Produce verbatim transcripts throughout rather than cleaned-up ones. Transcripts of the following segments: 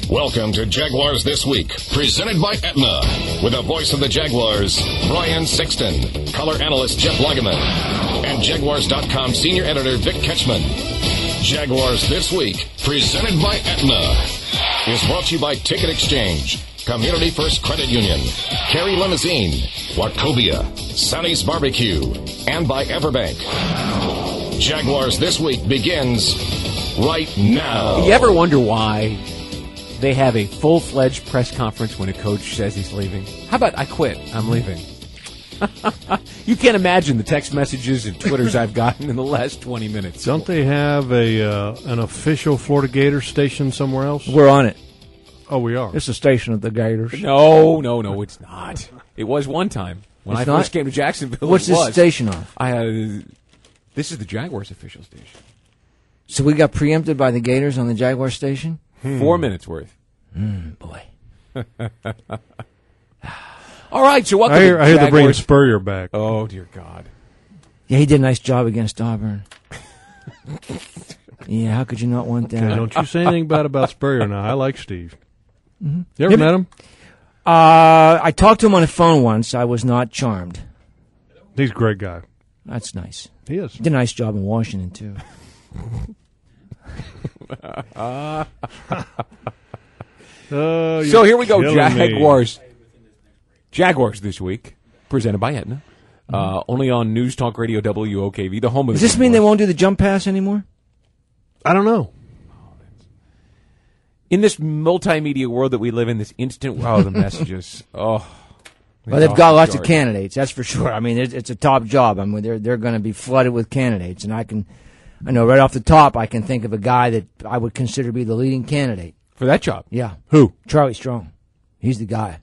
Welcome to Jaguars This Week, presented by Aetna. With the voice of the Jaguars, Brian Sexton, color analyst Jeff Lageman, and Jaguars dot com senior editor Vic Ketchman. Jaguars This Week, presented by Aetna, is brought to you by Ticket Exchange, Community First Credit Union, Carey Limousine, Wachovia, Sonny's Barbecue, and by Everbank. Jaguars This Week begins right now. You ever wonder why they have a full-fledged press conference when a coach says he's leaving? How about, I quit, I'm leaving? You can't imagine the text messages and Twitters I've gotten in the last twenty minutes. Don't they have a uh, an official Florida Gators station somewhere else? We're on it. Oh, we are. It's a station of the Gators. No, no, no, it's not. It was one time. When It's I not? first came to Jacksonville, What's it this was. station on? I uh, This is the Jaguars official station. So we got preempted by the Gators on the Jaguar station? Hmm. Four minutes worth. Mm, boy. All right, so welcome I hear, to I hear they're bringing Jaguars. Spurrier back. Oh, dear God. Yeah, he did a nice job against Auburn. Yeah, how could you not want that? Okay, don't you say anything bad about Spurrier now. I like Steve. Mm-hmm. You ever Yeah, met him? Uh, I talked to him on the phone once. I was not charmed. He's a great guy. That's nice. He is. He did a nice job in Washington, too. Uh, So here we go, killing Jaguars. Jaguars This Week, presented by Aetna. Uh, only on News Talk Radio W O K V, the home of Does the this mean they Jaguars. won't do the jump pass anymore? I don't know. In this multimedia world that we live in, this instant, wow, the messages. Oh. Well, they've off got the lots of charts. candidates, that's for sure. I mean, it's, it's a top job. I mean, they're they're going to be flooded with candidates, and I can, I know right off the top, I can think of a guy that I would consider to be the leading candidate. For that job. Yeah, Who? Charlie Strong. He's the guy.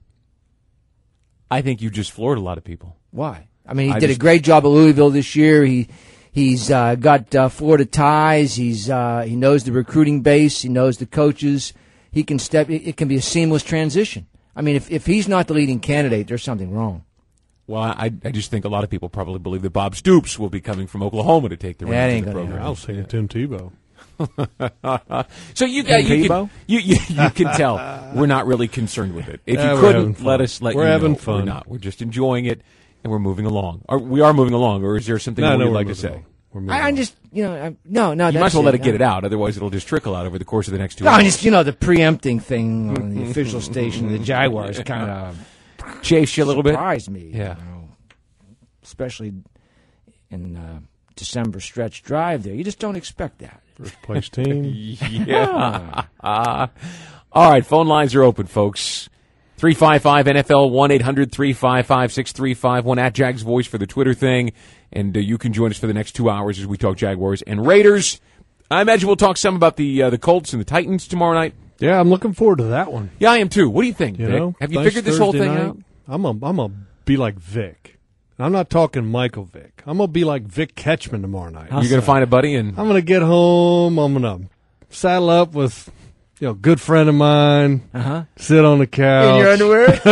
I think you just floored a lot of people. Why? I mean, he I did just- a great job at Louisville this year. He he's uh, got uh, Florida ties. He's uh, he knows the recruiting base. He knows the coaches. He can step. It, it can be a seamless transition. I mean, if if he's not the leading candidate, there's something wrong. Well, I, I just think a lot of people probably believe that Bob Stoops will be coming from Oklahoma to take the That reins ain't of the gonna program. I was thinking Tim Tebow. So you got Tim you Tebow? can, you, you you can tell we're not really concerned with it. If Yeah, you we're couldn't, having fun. let us let We're you having know. fun. We're not. We're just enjoying it, and we're moving along. Are, we are moving along, or is there something No, more no, you'd we're like to moving say? on. We're moving I, I'm on. just you know I, no no. You might that's as well let it I- get it out. Otherwise, it'll just trickle out over the course of the next two No, hours. and just you know the preempting thing on the official station of the Jaguars kind of Chase you a little bit. surprised me. Yeah. you know, especially in uh, December stretch drive there. You just don't expect that. First place team. Yeah. Uh, all right, phone lines are open, folks. three five five N F L, one eight hundred three five five six three five one at Jags Voice for the Twitter thing. And uh, you can join us for the next two hours as we talk Jaguars and Raiders. I imagine we'll talk some about the uh, the Colts and the Titans tomorrow night. Yeah, I'm looking forward to that one. Yeah, I am too. What do you think, You Vic? know, Have you nice figured this whole Thursday thing night. out? I'm a, I'm a be like Vic. I'm not talking Michael Vick. I'm gonna be like Vic Ketchman tomorrow night. You're going to find a buddy and I'm gonna get home. I'm gonna saddle up with, you know, a good friend of mine. Uh huh. Sit on the couch. In your underwear?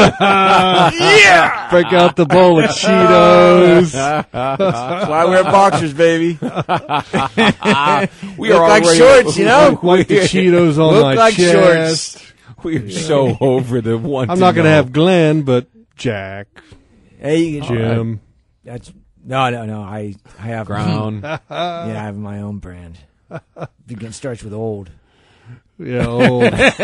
Yeah. Break out the bowl of Cheetos. That's why I wear boxers, baby. we Look are like already- shorts, you know? Wipe the Cheetos on Look my like chest. shorts. We're so over the one. I'm to not gonna know. have Glenn, but Jack, Hey, you can, Jim. that's no, no, no. I, I have Ground. Yeah, I have my own brand. Begin starts with old. Yeah, oh,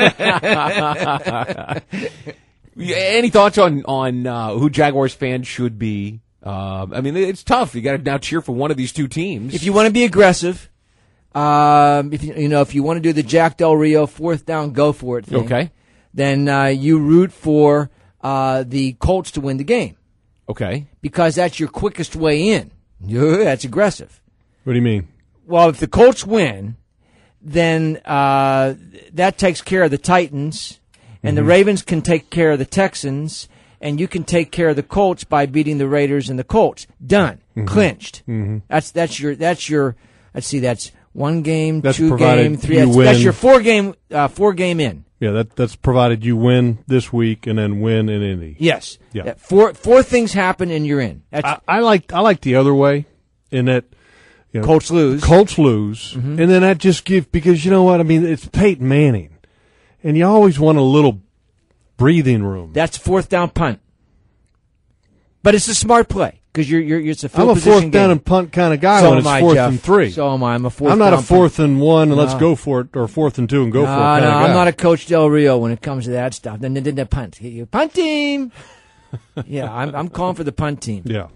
Any thoughts on on uh, who Jaguars fans should be? Uh, I mean, it's tough. You got to now cheer for one of these two teams. If you want to be aggressive, um, if you, you know, if you want to do the Jack Del Rio fourth down, go for it thing, okay, then uh, you root for uh, the Colts to win the game okay, because that's your quickest way in. Yeah, that's aggressive. what do you mean? Well, if the Colts win, then uh, that takes care of the Titans, and the Ravens can take care of the Texans, and you can take care of the Colts by beating the Raiders and the Colts. Done, clinched. That's that's your that's your. Let's see, that's one game, That's two provided game, three. you That's, that's win. your four game uh, four game in. Yeah, that that's provided you win this week and then win in Indy. Yes, Yeah. That four four things happen and you're in. That's I, I like I like the other way, in that, you know, Colts lose. Colts lose, and then that just gives, because you know what I mean. It's Peyton Manning, and you always want a little breathing room. That's fourth down punt. But it's a smart play because you're you're it's a field I'm a position fourth game. down and punt kind of guy So when am it's I, fourth Jeff. and three. So am I. I'm a fourth. I'm not down a fourth punt. and one and let's No. go for it, or fourth and two and go No, for it kind no, of guy. I'm not a Coach Del Rio when it comes to that stuff. Then then the punt, you punt team. Yeah, I'm I'm calling for the punt team. Yeah.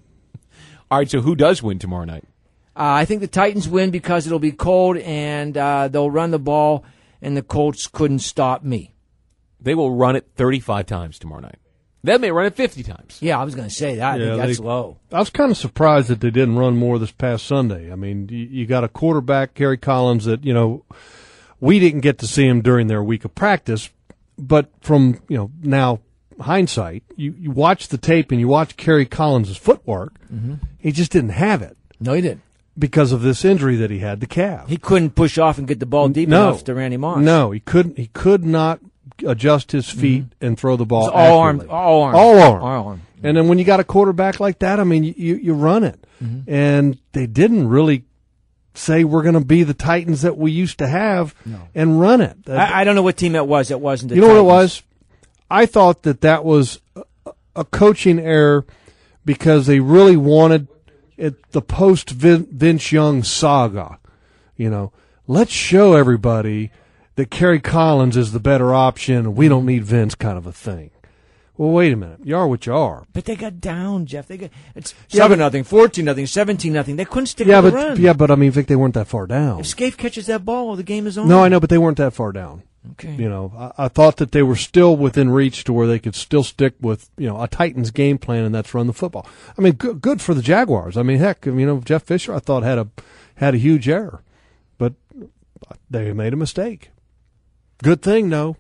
All right, so who does win tomorrow night? Uh, I think the Titans win because it'll be cold and uh, they'll run the ball, and the Colts couldn't stop me. They will run it thirty-five times tomorrow night. They may run it fifty times. Yeah, I was going to say that. I Yeah, think that's they- low. I was kind of surprised that they didn't run more this past Sunday. I mean, you, you got a quarterback, Gary Collins, that, you know, we didn't get to see him during their week of practice, but from, you know, now hindsight, you, you watch the tape and you watch Gary Collins' footwork, Mm-hmm. he just didn't have it No, he didn't. because of this injury that he had, the calf. He couldn't push off and get the ball deep no, enough to Randy Moss. No, he couldn't. He could not adjust his feet and throw the ball It's all armed. accurately. All armed. All armed. All armed. And then when you got a quarterback like that, I mean, you, you, you run it. Mm-hmm. And they didn't really say we're going to be the Titans that we used to have and run it. I, I don't know what team it was. It wasn't the you know what it Titans. was? I thought that that was a, a coaching error because they really wanted it, the post Vince Young saga. You know, let's show everybody that Kerry Collins is the better option and we don't need Vince kind of a thing. Well, wait a minute. You are what you are. But they got down, Jeff. They got it's Yeah, seven but- nothing, fourteen nothing, seventeen nothing. They couldn't stick Yeah, with but the run. yeah, but I mean, Vic, they weren't that far down. If Scaife catches that ball, the game is on. No, I know, but they weren't that far down. Okay. You know, I, I thought that they were still within reach to where they could still stick with, you know, a Titans game plan, and that's run the football. I mean, good, good for the Jaguars. I mean, heck, you know, Jeff Fisher, I thought had a had a huge error, but they made a mistake. Good thing, no.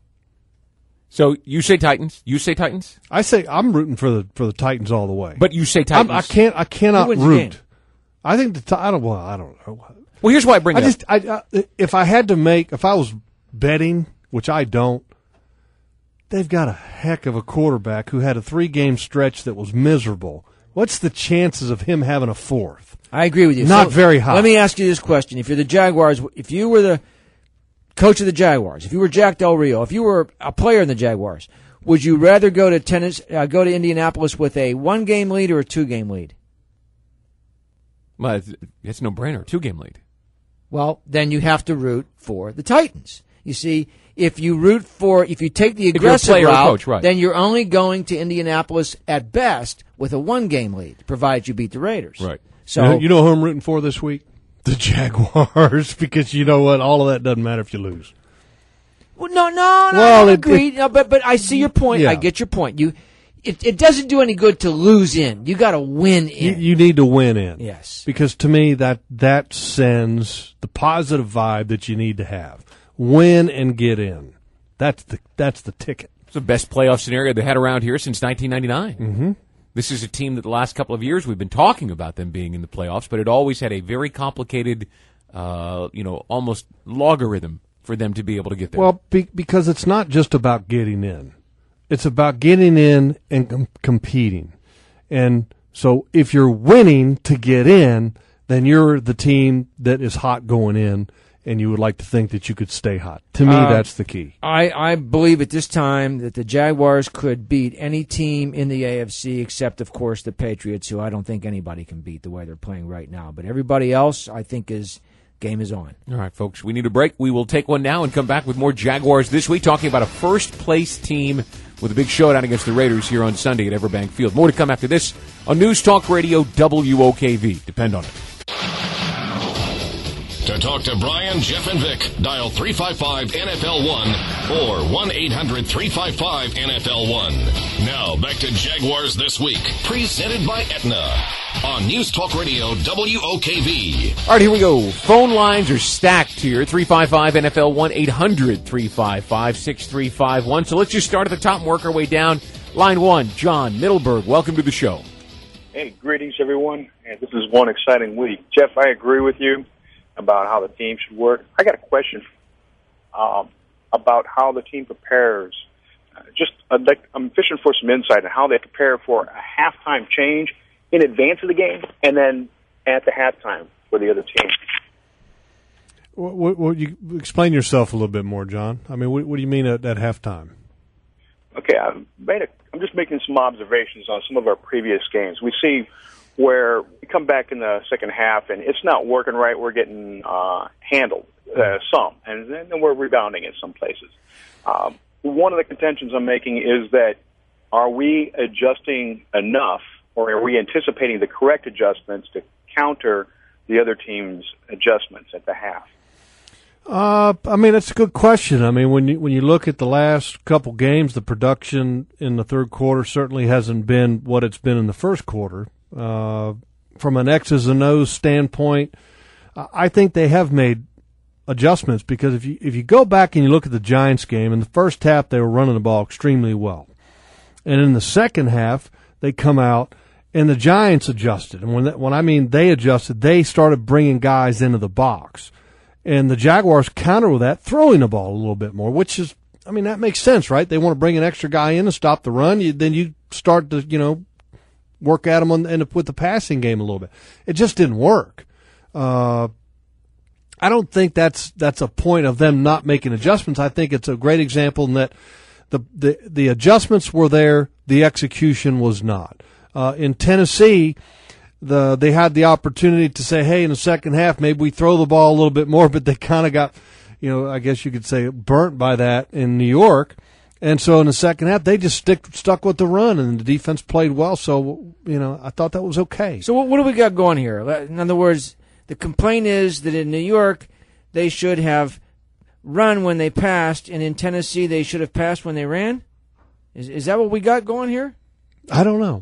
So you say Titans. You say Titans. I say I'm rooting for the for the Titans all the way. But you say I'm, Titans. I can't. I cannot Who wins the game? root. I think the Ti- I don't. Well, I don't know. Well, here's why I bring I it just, up. I, I, if I had to make, if I was betting, which I don't, they've got a heck of a quarterback who had a three-game stretch that was miserable. What's the chances of him having a fourth? I agree with you. Not So, very high. Let me ask you this question: if you're the Jaguars, if you were the coach of the Jaguars, if you were Jack Del Rio, if you were a player in the Jaguars, would you rather go to tennis, uh, go to Indianapolis with a one-game lead or a two-game lead? Well, it's, it's no brainer. Two game lead. Well, then you have to root for the Titans. You see, if you root for, if you take the you're a aggressive player or route, coach, right. then you're only going to Indianapolis at best with a one-game lead, provided you beat the Raiders. Right. So you know, you know who I'm rooting for this week? The Jaguars, because you know what? All of that doesn't matter if you lose. Well, no, no, no, Well, I it- agree. No, but but I see your point. Yeah. I get your point. You, it, it doesn't do any good to lose in. You got to win You, in. you need to win in. Yes. Because to me, that that sends the positive vibe that you need to have. Win and get in. That's the that's the ticket. It's the best playoff scenario they had around here since nineteen ninety-nine. Mm-hmm. This is a team that the last couple of years we've been talking about them being in the playoffs, but it always had a very complicated, uh, you know, almost logarithm for them to be able to get there. Well, be, because it's not just about getting in. It's about getting in and com- competing. And so if you're winning to get in, then you're the team that is hot going in, and you would like to think that you could stay hot. To me, Uh, that's the key. I, I believe at this time that the Jaguars could beat any team in the A F C except, of course, the Patriots, who I don't think anybody can beat the way they're playing right now. But everybody else, I think, is game is on. All right, folks, we need a break. We will take one now and come back with more Jaguars this week, talking about a first-place team with a big showdown against the Raiders here on Sunday at Everbank Field. More to come after this on News Talk Radio W O K V. Depend on it. To talk to Brian, Jeff, and Vic, dial three five five N F L one or one eight hundred three five five N F L one. Now, back to Jaguars This Week, presented by Aetna on News Talk Radio W O K V. All right, here we go. Phone lines are stacked here. three five five N F L one, eight hundred three five five six three five one. So let's just start at the top and work our way down. Line one, John Middleburg. Welcome to the show. Hey, greetings, everyone. And this is one exciting week. Jeff, I agree with you about how the team should work. I got a question um, about how the team prepares. Uh, just uh, like, I'm fishing for some insight on how they prepare for a halftime change in advance of the game and then at the halftime for the other team. What, what, you explain yourself a little bit more, John. I mean, what, what do you mean at, at halftime? Okay, I've made a, I'm just making some observations on some of our previous games. We see where we come back in the second half and it's not working right. We're getting uh, handled uh, some, and then we're rebounding in some places. Um, one of the contentions I'm making is that are we adjusting enough, or are we anticipating the correct adjustments to counter the other team's adjustments at the half? Uh, I mean, that's a good question. I mean, when you when you look at the last couple games, the production in the third quarter certainly hasn't been what it's been in the first quarter. Uh, from an X's and O's standpoint, I think they have made adjustments, because if you if you go back and you look at the Giants game, in the first half they were running the ball extremely well, and in the second half they come out and the Giants adjusted. And when that, when I mean they adjusted, they started bringing guys into the box. And the Jaguars counter with that, throwing the ball a little bit more, which is, I mean, that makes sense, right? They want to bring an extra guy in and stop the run. You, then you start to, you know, work at them on, and with the passing game a little bit. It just didn't work. Uh, I don't think that's that's a point of them not making adjustments. I think it's a great example in that the the, the adjustments were there, the execution was not. Uh, in Tennessee, The they had the opportunity to say, hey, in the second half, maybe we throw the ball a little bit more, but they kind of got, you know, I guess you could say burnt by that in New York. And so in the second half, they just stick, stuck with the run, and the defense played well. So, you know, I thought that was okay. So what, what do we got going here? In other words, the complaint is that in New York, they should have run when they passed, and in Tennessee, they should have passed when they ran? Is, is that what we got going here? I don't know.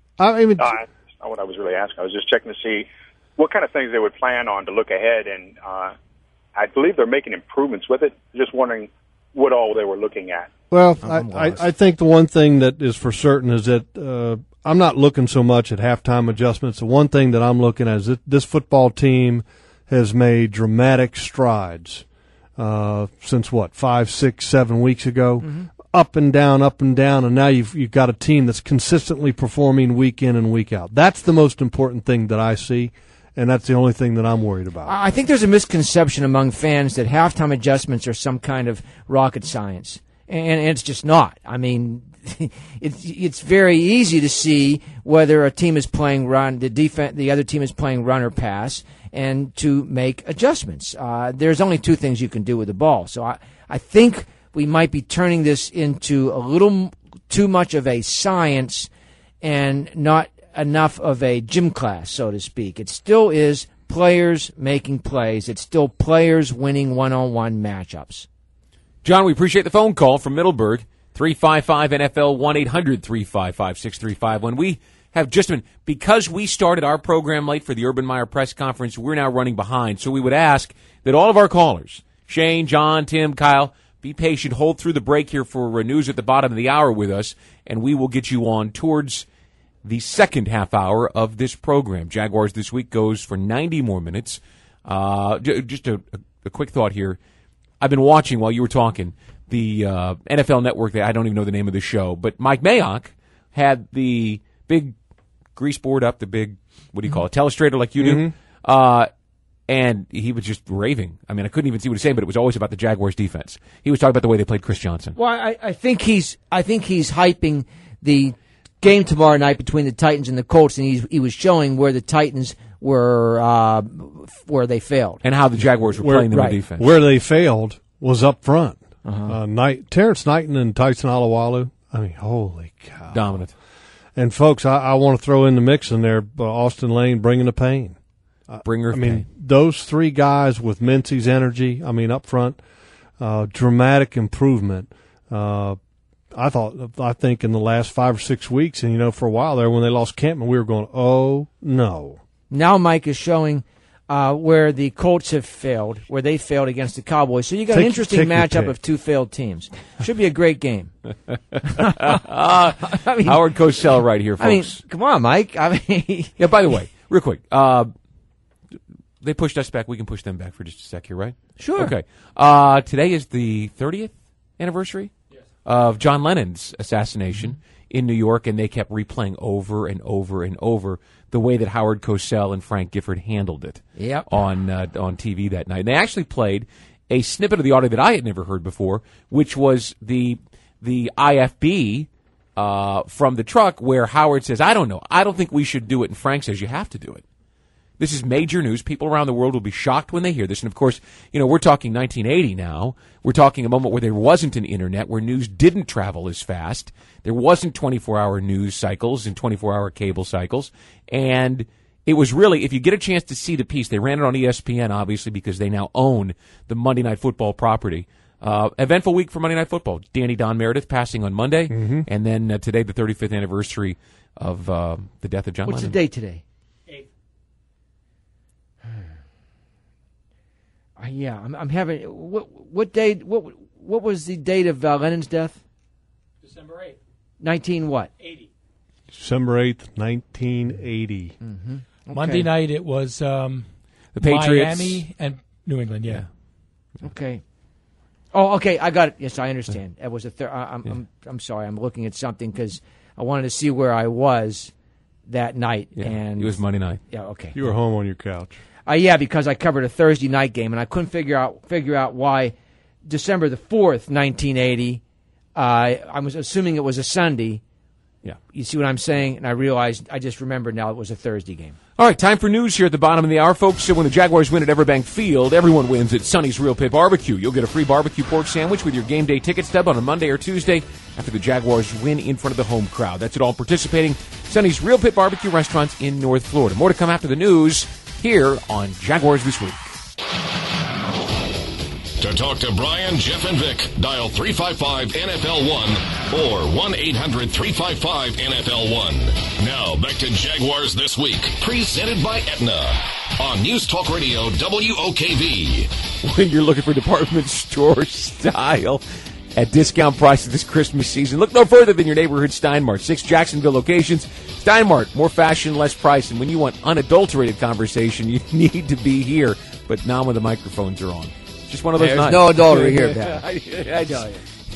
I mean, Uh, not what I was really asking. I was just checking to see what kind of things they would plan on to look ahead, and uh, I believe they're making improvements with it. Just wondering what all they were looking at. Well, I, I, I think the one thing that is for certain is that uh, I'm not looking so much at halftime adjustments. The one thing that I'm looking at is that this football team has made dramatic strides uh, since, what, five, six, seven weeks ago? Mm-hmm. Up and down, up and down, and now you've you've got a team that's consistently performing week in and week out. That's the most important thing that I see, and that's the only thing that I'm worried about. I think there's a misconception among fans that halftime adjustments are some kind of rocket science, and, and it's just not. I mean, it's it's very easy to see whether a team is playing run, the defense, the other team is playing run or pass, and to make adjustments. Uh, there's only two things you can do with the ball. So I I think we might be turning this into a little too much of a science and not enough of a gym class, so to speak. It still is players making plays. It's still players winning one-on-one matchups. John, we appreciate the phone call from Middleburg, three five five N F L, one eight hundred three five five six three five. When we have just been, because we started our program late for the Urban Meyer press conference, we're now running behind. So we would ask that all of our callers, Shane, John, Tim, Kyle, be patient, hold through the break here for news at the bottom of the hour with us, and we will get you on towards the second half hour of this program. Jaguars this week goes for ninety more minutes. Uh, j- just a, a quick thought here. I've been watching while you were talking the uh, N F L Network. I don't even know the name of the show, but Mike Mayock had the big grease board up, the big, what do you call it, telestrator like you do, mm-hmm. uh, and he was just raving. I mean, I couldn't even see what he was saying, but it was always about the Jaguars' defense. He was talking about the way they played Chris Johnson. Well, I, I think he's I think he's hyping the game tomorrow night between the Titans and the Colts, and he's, he was showing where the Titans were uh, where they failed and how the Jaguars were where, playing them right. in defense. Where they failed was up front. Uh-huh. Uh, Knight, Terrence Knighton and Tyson Alualu. I mean, holy cow! Dominant. And folks, I, I want to throw in the mix in there. Uh, Austin Lane bringing the pain. Bringer of I mean, pain. those three guys with Mincy's energy, I mean, up front, uh, dramatic improvement. Uh, I thought, I think in the last five or six weeks, and, you know, for a while there when they lost Campman, we were going, oh, no. Now Mike is showing uh, where the Colts have failed, where they failed against the Cowboys. So you got Take- an interesting take your matchup pick. of two failed teams. Should be a great game. uh, I mean, Howard Cosell right here, folks. I mean, come on, Mike. I mean, yeah, by the way, real quick, uh, they pushed us back. We can push them back for just a sec here, right? Sure. Okay. Uh, today is the thirtieth anniversary yes. of John Lennon's assassination mm-hmm. in New York, and they kept replaying over and over and over the way that Howard Cosell and Frank Gifford handled it Yep. on uh, on T V that night. And they actually played a snippet of the audio that I had never heard before, which was the the I F B uh, from the truck where Howard says, I don't know, I don't think we should do it, and Frank says, you have to do it. This is major news. People around the world will be shocked when they hear this. And, of course, you know, we're talking nineteen eighty now. We're talking a moment where there wasn't an internet, where news didn't travel as fast. There wasn't twenty-four hour news cycles and twenty-four hour cable cycles. And it was really, if you get a chance to see the piece, they ran it on E S P N, obviously, because they now own the Monday Night Football property. Uh, eventful week for Monday Night Football. Danny Don Meredith passing on Monday. Mm-hmm. And then uh, today, the thirty-fifth anniversary of uh, the death of John What's Lennon. the date today? Uh, yeah, I'm, I'm having. What what date? What what was the date of uh, Lennon's death? December eighth. Nineteen what? Eighty. December eighth, nineteen eighty. Mm-hmm. Okay. Monday night it was um, The Patriots. Miami and New England. Yeah. Okay. Oh, okay. I got it. Yes, I understand. It was a. Thir- I, I'm, yeah. I'm. I'm sorry. I'm looking at something because I wanted to see where I was that night. Yeah, and it was Monday night. Yeah. Okay. You were home on your couch. Uh, yeah, because I covered a Thursday night game, and I couldn't figure out figure out why December the fourth, nineteen eighty. Uh, I was assuming it was a Sunday. Yeah, you see what I'm saying? And I realized I just remembered now it was a Thursday game. All right, time for news here at the bottom of the hour, folks. So when the Jaguars win at Everbank Field, everyone wins at Sonny's Real Pit Barbecue. You'll get a free barbecue pork sandwich with your game day ticket stub on a Monday or Tuesday after the Jaguars win in front of the home crowd. That's it all participating Sonny's Real Pit Barbecue restaurants in North Florida. More to come after the news here on Jaguars This Week. To talk to Brian, Jeff, and Vic, dial three five five N F L one or one eight hundred three five five N F L one. Now, back to Jaguars This Week, presented by Aetna on News Talk Radio W O K V. When you're looking for department store style at discount prices this Christmas season, look no further than your neighborhood Steinmart. Six Jacksonville locations. Steinmart, more fashion, less price. And when you want unadulterated conversation, you need to be here. But not when the microphones are on. Just one of those There's nights. no adultery here, Ben. I, I, I tell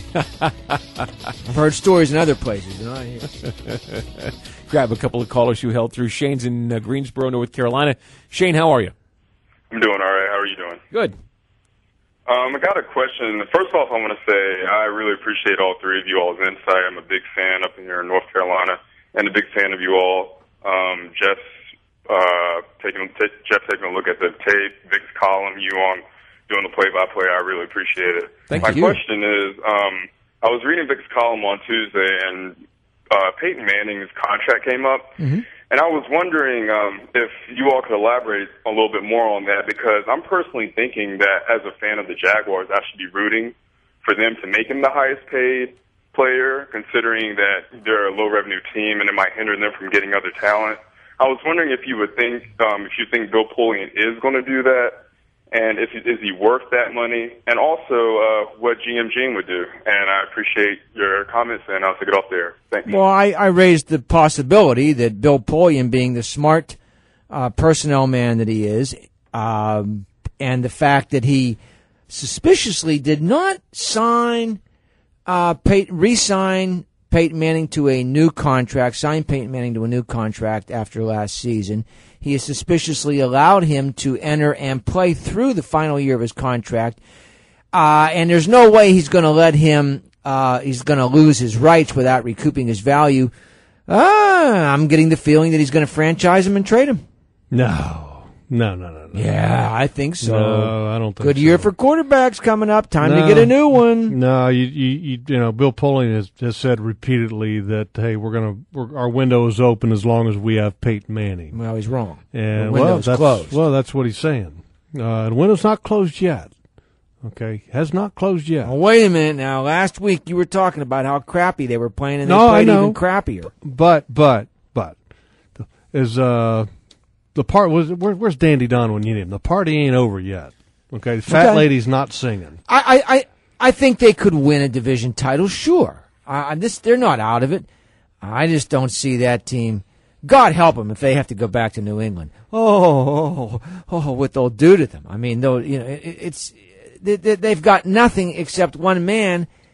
you. I've heard stories in other places. You know? Grab a couple of callers who held through. Shane's in uh, Greensboro, North Carolina. Shane, how are you? I'm doing all right. How are you doing? Good. Um, I got a question. First off, I want to say I really appreciate all three of you all's insight. I'm a big fan up in here in North Carolina, and a big fan of you all. Um, Jeff's uh, taking t- Jeff taking a look at the tape, Vic's column, you on doing the play-by-play. I really appreciate it. Thank My you. question is, um, I was reading Vic's column on Tuesday, and uh, Peyton Manning's contract came up, Mm-hmm. and I was wondering um, if you all could elaborate a little bit more on that, because I'm personally thinking that as a fan of the Jaguars, I should be rooting for them to make him the highest-paid player, considering that they're a low-revenue team and it might hinder them from getting other talent. I was wondering if you would think, um, if you think Bill Polian is going to do that, and if is he worth that money, and also uh, what G M Gene would do. And I appreciate your comments, and I'll take it off there. Thanks. Well, I, I raised the possibility that Bill Polian, being the smart uh, personnel man that he is, um, and the fact that he suspiciously did not sign, uh, Peyton, re-sign Peyton Manning to a new contract, sign Peyton Manning to a new contract after last season. He has suspiciously allowed him to enter and play through the final year of his contract. Uh, and there's no way he's going to let him, uh, he's going to lose his rights without recouping his value. Ah, I'm getting the feeling that he's going to franchise him and trade him. No. No, no, no, no. Yeah, I think so. No, I don't think Good so. year for quarterbacks coming up. Time No. to get a new one. No, you, you, you, you know, Bill Polian has, has said repeatedly that, hey, we're gonna, we're, our window is open as long as we have Peyton Manning. Well, he's wrong. And the well, window's that's, closed. well, that's what he's saying. Uh, the window's not closed yet. Okay, has not closed yet. Oh, wait a minute now. Last week you were talking about how crappy they were playing, and they No, I played know. even crappier. But, but, but, is uh, the part was where, where's Dandy Don when you need him? The party ain't over yet. Okay, the fat Okay. lady's not singing. I, I, I, I think they could win a division title, sure. Uh, this they're not out of it. I just don't see that team. God help them if they have to go back to New England. Oh, oh, oh what they'll do to them. I mean, though, you know, it, it's they, they, they've got nothing except one man,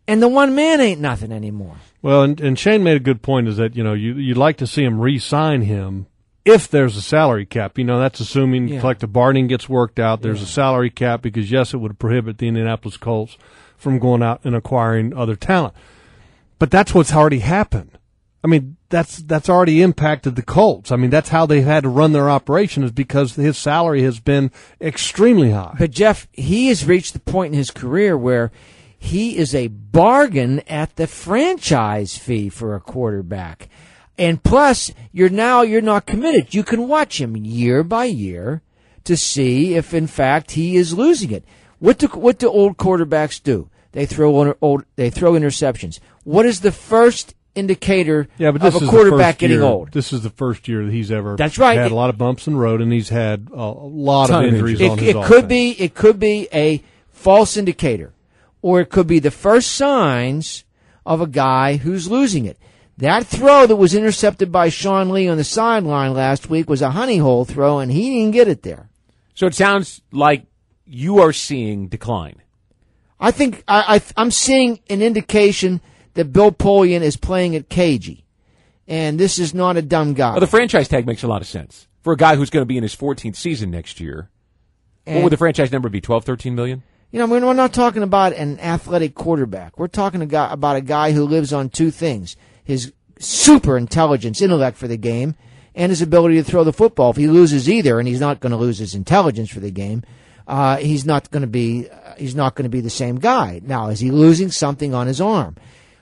And the one man ain't nothing anymore. Well, and, and Shane made a good point is that, you know, you, you'd like to see him re-sign him if there's a salary cap. You know, that's assuming Yeah. collective bargaining gets worked out. There's Yeah. a salary cap because, yes, it would prohibit the Indianapolis Colts from going out and acquiring other talent. But that's what's already happened. I mean, that's that's already impacted the Colts. I mean, that's how they've had to run their operation is because his salary has been extremely high. But, Jeff, he has reached the point in his career where he is a bargain at the franchise fee for a quarterback. And plus, you're now you're not committed. You can watch him year by year to see if, in fact, he is losing it. What do what do old quarterbacks do? They throw old, they throw interceptions. What is the first indicator Yeah, but this of a is quarterback the first getting year, old? This is the first year that he's ever That's right. had It- a lot of bumps in the road, and he's had a, a lot Ton of of injuries injuries. on It, his it offense. could be it could be a false indicator, or it could be the first signs of a guy who's losing it. That throw that was intercepted by Sean Lee on the sideline last week was a honey hole throw, and he didn't get it there. So it sounds like you are seeing decline. I think I, I, I'm seeing an indication that Bill Polian is playing it cagey, and this is not a dumb guy. Well, the franchise tag makes a lot of sense for a guy who's going to be in his fourteenth season next year. And- What would the franchise number be? twelve, thirteen million? You know, we're we're not talking about an athletic quarterback. We're talking a guy, about a guy who lives on two things: his super intelligence, intellect for the game, and his ability to throw the football. If he loses either, and he's not going to lose his intelligence for the game, uh, he's not going to be uh, he's not going to be the same guy. Now, is he losing something on his arm?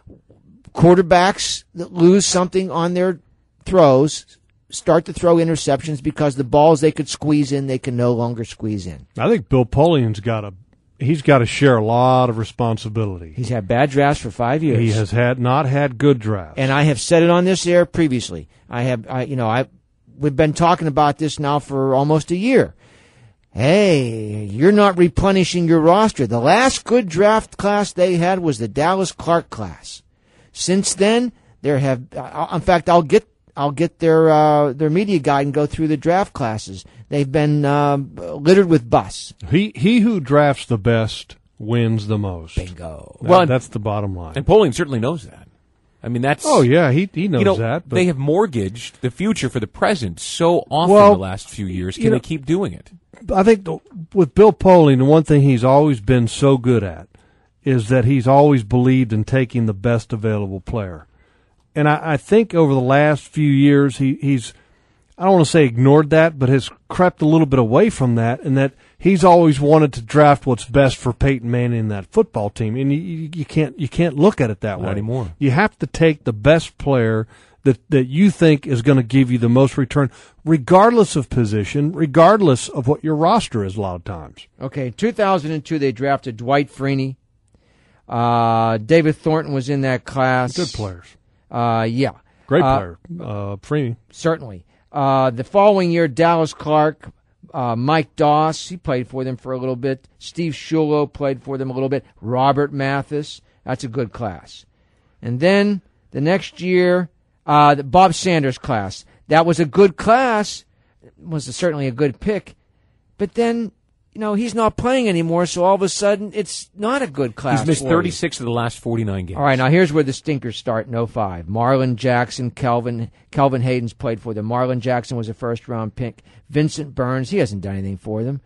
Quarterbacks that lose something on their throws start to throw interceptions because the balls they could squeeze in, they can no longer squeeze in. I think Bill Polian's got a he's got to share a lot of responsibility. He's had bad drafts for five years. He has had not had good drafts. And I have said it on this air previously. I have, I, you know, I we've been talking about this now for almost a year. Hey, you're not replenishing your roster. The last good draft class they had was the Dallas Clark class. Since then, there have, uh, in fact, I'll get, I'll get their uh, their media guide and go through the draft classes. They've been uh, littered with busts. he he who drafts the best wins the most. Bingo. That- Well, that's the bottom line. And Poling certainly knows that. I mean, that's oh yeah, he he knows you know, that. But they have mortgaged the future for the present so often Well, the last few years. Can you they know- keep doing it? I think the, with Bill Polian, the one thing he's always been so good at is that he's always believed in taking the best available player. And I, I think over the last few years, he, he's, I don't want to say ignored that, but has crept a little bit away from that, and that he's always wanted to draft what's best for Peyton Manning and that football team. And you, you, you can't you can't look at it that Not way anymore. You have to take the best player that, that you think is going to give you the most return, regardless of position, regardless of what your roster is a lot of times. Okay, in two thousand two, they drafted Dwight Freeney. Uh, David Thornton was in that class. Good players. Uh, yeah. Great Uh, player. Uh, Freeney. Certainly. Uh, the following year, Dallas Clark, uh, Mike Doss, he played for them for a little bit. Steve Shulo played for them a little bit. Robert Mathis, that's a good class. And then the next year, uh, the Bob Sanders class. That was a good class. It was certainly a good pick. But then, you know, he's not playing anymore, so all of a sudden it's not a good class. He's missed for you. thirty-six of the last forty-nine games. All right, now here's where the stinkers start in oh five. Marlon Jackson, Kelvin, Kelvin Hayden's played for them. Marlon Jackson was a first-round pick. Vincent Burns, he hasn't done anything for them.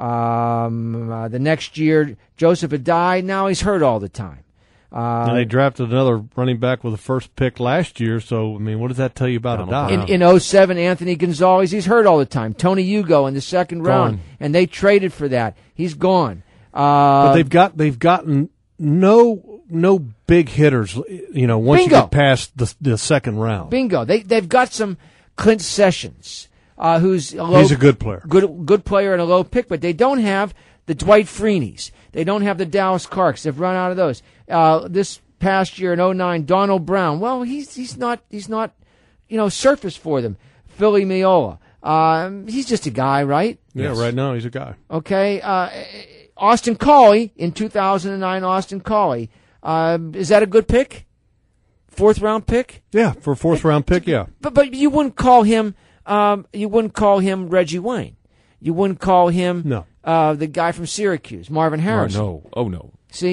Um, uh, the next year, Joseph Adai, now he's hurt all the time. Uh, And they drafted another running back with the first pick last year, so, I mean, what does that tell you about Donald Adai? Brown. in in oh seven, Anthony Gonzalez, he's hurt all the time. Tony Hugo in the second round, Gone. and they traded for that. He's gone. Uh, But they've got they've gotten no no big hitters, you know, once Bingo. you get past the the second round. Bingo. They they've got some Clint Sessions, uh, who's a low, He's a good player. good good player and a low pick, but they don't have the Dwight Freeneys. They don't have the Dallas Clarks. They've run out of those. Uh, this past year in oh nine, Donald Brown. Well, he's he's not he's not you know surface for them. Philly Miola. Um, he's just a guy, right? Yeah, Yes. right now he's a guy. Okay. Uh, Austin Collie in two thousand nine. Austin Collie. Uh, is that a good pick? Fourth round pick? Yeah, for a fourth round pick, yeah. But but you wouldn't call him um, you wouldn't call him Reggie Wayne. You wouldn't call him No. uh, the guy from Syracuse, Marvin Oh, Harrison. no. Oh, no. See,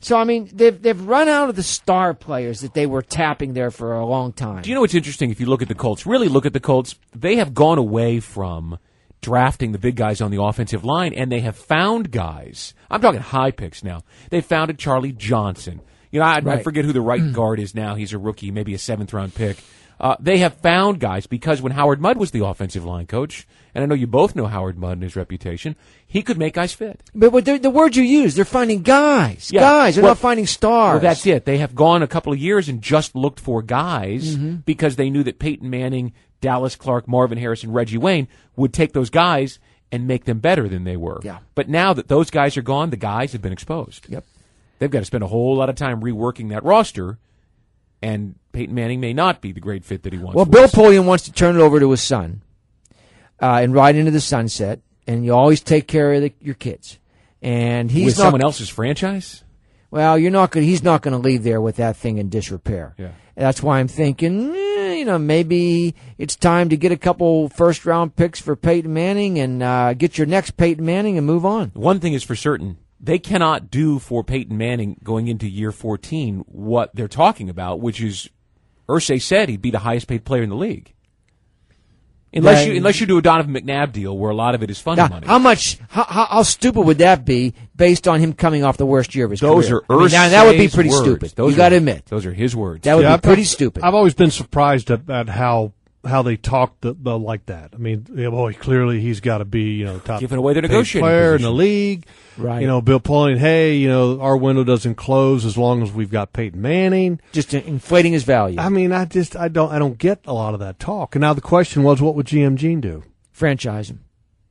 So I mean, they've they've run out of the star players that they were tapping there for a long time. Do you know what's interesting? If you look at the Colts, really look at the Colts, they have gone away from drafting the big guys on the offensive line, and they have found guys. I'm talking high picks now. They found a Charlie Johnson. You know, I, Right. I forget who the right guard is now. He's a rookie, maybe a seventh round pick. Uh, they have found guys because when Howard Mudd was the offensive line coach, and I know you both know Howard Mudd and his reputation, he could make guys fit. But what the word you use, they're finding guys, Yeah. guys. They're Well- not finding stars. Well, that's it. They have gone a couple of years and just looked for guys Mm-hmm. because they knew that Peyton Manning, Dallas Clark, Marvin Harrison, Reggie Wayne would take those guys and make them better than they were. Yeah. But now that those guys are gone, the guys have been exposed. Yep. They've got to spend a whole lot of time reworking that roster, and Peyton Manning may not be the great fit that he wants. Well, Bill Polian wants to turn it over to his son uh, and ride into the sunset, and you always take care of the, your kids. And he's with not, someone else's franchise. Well, you're not going. He's not going to leave there with that thing in disrepair. Yeah. That's why I'm thinking, eh, you know, maybe it's time to get a couple first round picks for Peyton Manning and uh, get your next Peyton Manning and move on. One thing is for certain. They cannot do for Peyton Manning going into year fourteen what they're talking about, which is Irsay said he'd be the highest paid player in the league. Unless Yeah. you unless you do a Donovan McNabb deal where a lot of it is funny Now, money. how much? How, how, how stupid would that be based on him coming off the worst year of his Those career? are I mean, now, that would be Irsay's pretty words. stupid. Those You got to are- admit Those are his words. that would Yeah, be I've- pretty stupid. I've always been surprised at, at how how they talk the, the, like that. I mean, yeah, boy, clearly he's got to be you know top Giving away their paid negotiating player in position. the league. Right. You know, Bill Polian. Hey, you know, our window doesn't close as long as we've got Peyton Manning. Just inflating his value. I mean, I just I don't I don't get a lot of that talk. And now the question was, what would G M Gene do? Franchise him.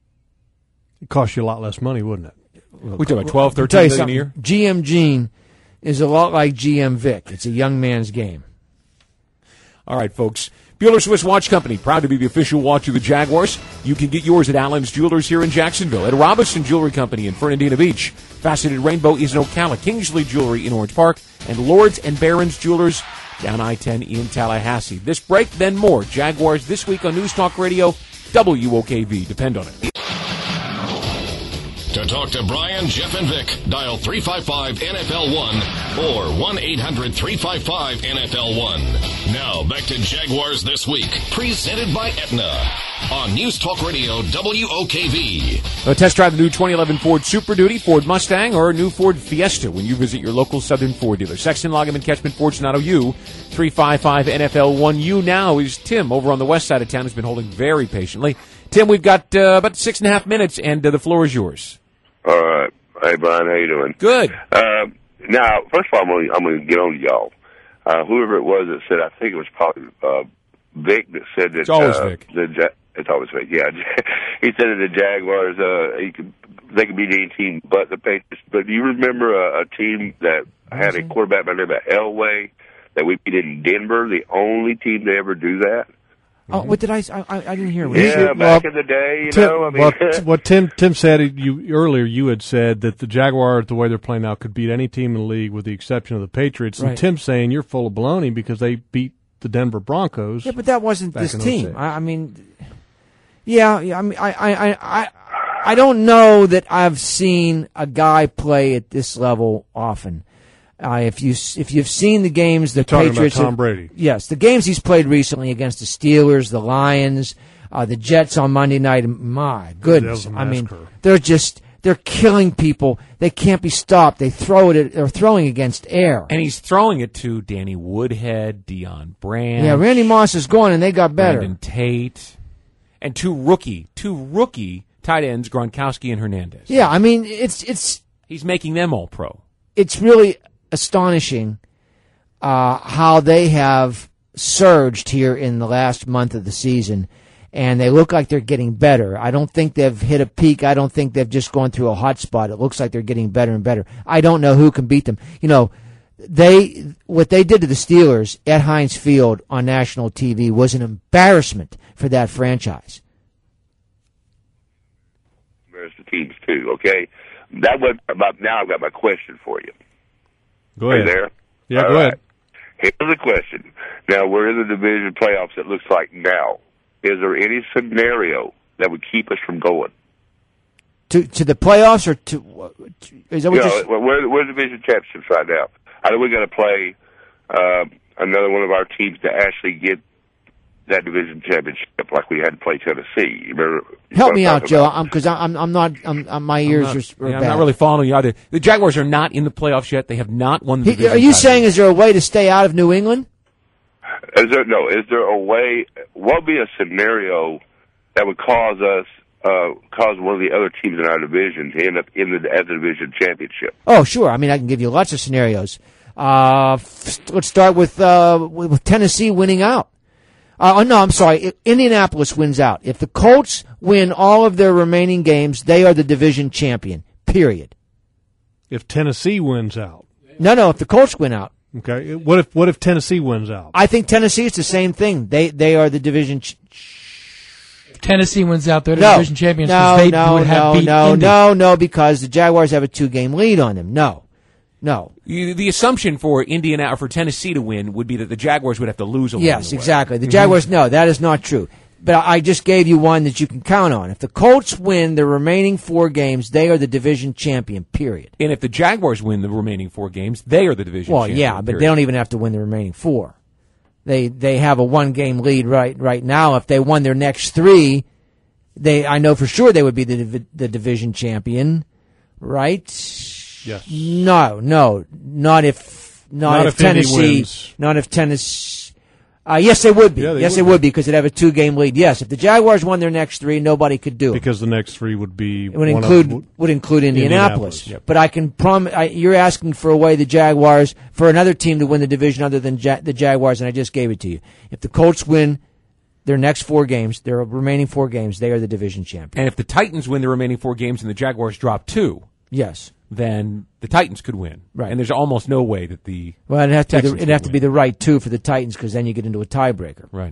It cost you a lot less money, wouldn't it? We talk about twelve, I'll tell thirteen you million a year. something. G M Gene is a lot like G M Vic. It's a young man's game. All right, folks. Bueller Swiss Watch Company, proud to be the official watch of the Jaguars. You can get yours at Allen's Jewelers here in Jacksonville, at Robinson Jewelry Company in Fernandina Beach, Faceted Rainbow is in Ocala, Kingsley Jewelry in Orange Park, and Lords and Barons Jewelers down I ten in Tallahassee. This break, then more. Jaguars this week on News Talk Radio, W O K V. Depend on it. To talk to Brian, Jeff, and Vic, dial three five five N F L one or one eight hundred three five five N F L one. Now, back to Jaguars This Week, presented by Aetna on News Talk Radio W O K V. Uh, test drive the new twenty eleven Ford Super Duty, Ford Mustang, or new Ford Fiesta when you visit your local Southern Ford dealer. Sexton, Loggeman, Ketchman, Ford, Sonato, U, three five five N F L one. You now is Tim over on the west side of town, has been holding very patiently. Tim, we've got uh, about six and a half minutes, and uh, the floor is yours. All right. Hey, Brian, how you doing? Good. Uh, now, first of all, I'm going I'm to get on to y'all. Uh, whoever it was that said, I think it was probably uh, Vic that said that. It's always uh, Vic. The ja- it's always Vic, yeah. He said that the Jaguars, uh, he could, they could beat any team but the Patriots. But do you remember a, a team that had a quarterback by the name of Elway that we beat in Denver, the only team to ever do that? Oh, what did I? I, I didn't hear. What Yeah, well, back in the day, you Tim, know. I mean, well, t- what Tim Tim said you earlier, you had said that the Jaguars, the way they're playing now, could beat any team in the league with the exception of the Patriots. Right. And Tim's saying you're full of baloney because they beat the Denver Broncos. Yeah, but that wasn't Back this in team. oh six. I, I mean, yeah, yeah. I mean, I, I, I, I, I don't know that I've seen a guy play at this level often. Uh, if you if you've seen the games, the talking about Patriots, Tom have- Brady. yes, the games he's played recently against the Steelers, the Lions, uh, the Jets on Monday night. My goodness, That was a I mean, massacre. they're just they're killing people. They can't be stopped. They throw it. At, they're throwing against air. And he's throwing it to Danny Woodhead, Deion Brand, Yeah, Randy Moss is gone, and they got better. Brandon Tate, and two rookie, two rookie tight ends, Gronkowski and Hernandez. Yeah, I mean, it's it's He's making them all pro. it's really astonishing uh, how they have surged here in the last month of the season, and they look like they're getting better. I don't think they've hit a peak. I don't think they've just gone through a hot spot. It looks like they're getting better and better. I don't know who can beat them. You know, they what they did to the Steelers at Heinz Field on national T V was an embarrassment for that franchise. there's the teams too, okay? That was about, now I've got my question for you. Go Are you ahead. there? Yeah, All go right. ahead. Here's the question. Now, we're in the division playoffs, it looks like now. Is there any scenario that would keep us from going? To to the playoffs or to Is that what you you're know, we're, we're division championships right now. I know we're going to play uh, another one of our teams to actually get that division championship, like we had to play Tennessee. You remember? Help me out, Joe, about? because I'm, I'm not. I'm, I'm, my ears I'm not, are, are yeah, bad. I'm not really following you either. The Jaguars are not in the playoffs yet. They have not won the He- division are you title. saying is there a way to stay out of New England? Is there no? Is there a way? What would be a scenario that would cause us, uh, cause one of the other teams in our division to end up in the as a division championship? Oh, sure. I mean, I can give you lots of scenarios. Uh, f- let's start with uh, with Tennessee winning out. Uh, oh, no, I'm sorry. I- Indianapolis wins out. If the Colts win all of their remaining games, they are the division champion, period. If Tennessee wins out, No, no, if the Colts win out. okay. What if what if Tennessee wins out? I think Tennessee is the same thing. They they are the division ch- If Tennessee wins out, they're the no, division champions no, because they no, would have no, beat no, Indy. no, no, because the Jaguars have a two-game lead on them. No, no. You, the assumption for Indiana or for Tennessee to win would be that the Jaguars would have to lose along Yes, the way. exactly. The Jaguars, no, that is not true. But I just gave you one that you can count on. If the Colts win the remaining four games, they are the division champion, period. And if the Jaguars win the remaining four games, they are the division Well, champion. yeah, but period. they don't even have to win the remaining four. They they have a one-game lead right right now. If they won their next three, they I know for sure they would be the divi- the division champion, right? Yes. No, no, not if not, Not if, if Indy Tennessee, wins. not if Tennessee. Uh, yes, they would be. Yeah, they yes, would they be. would be because they'd have a two-game lead. Yes, if the Jaguars won their next three, nobody could do it. Because the next three would be It would one include of, would include Indianapolis. Indianapolis, yep. But I can prom. I, you're asking for a way the Jaguars for another team to win the division other than ja- the Jaguars, and I just gave it to you. If the Colts win their next four games, their remaining four games, they are the division champion. And if the Titans win the remaining four games and the Jaguars drop two, Yes. then the Titans could win. Right. And there's almost no way that the Well, it'd have to, be Texans the, it'd have would to be the right two for the Titans because then you get into a tiebreaker. right.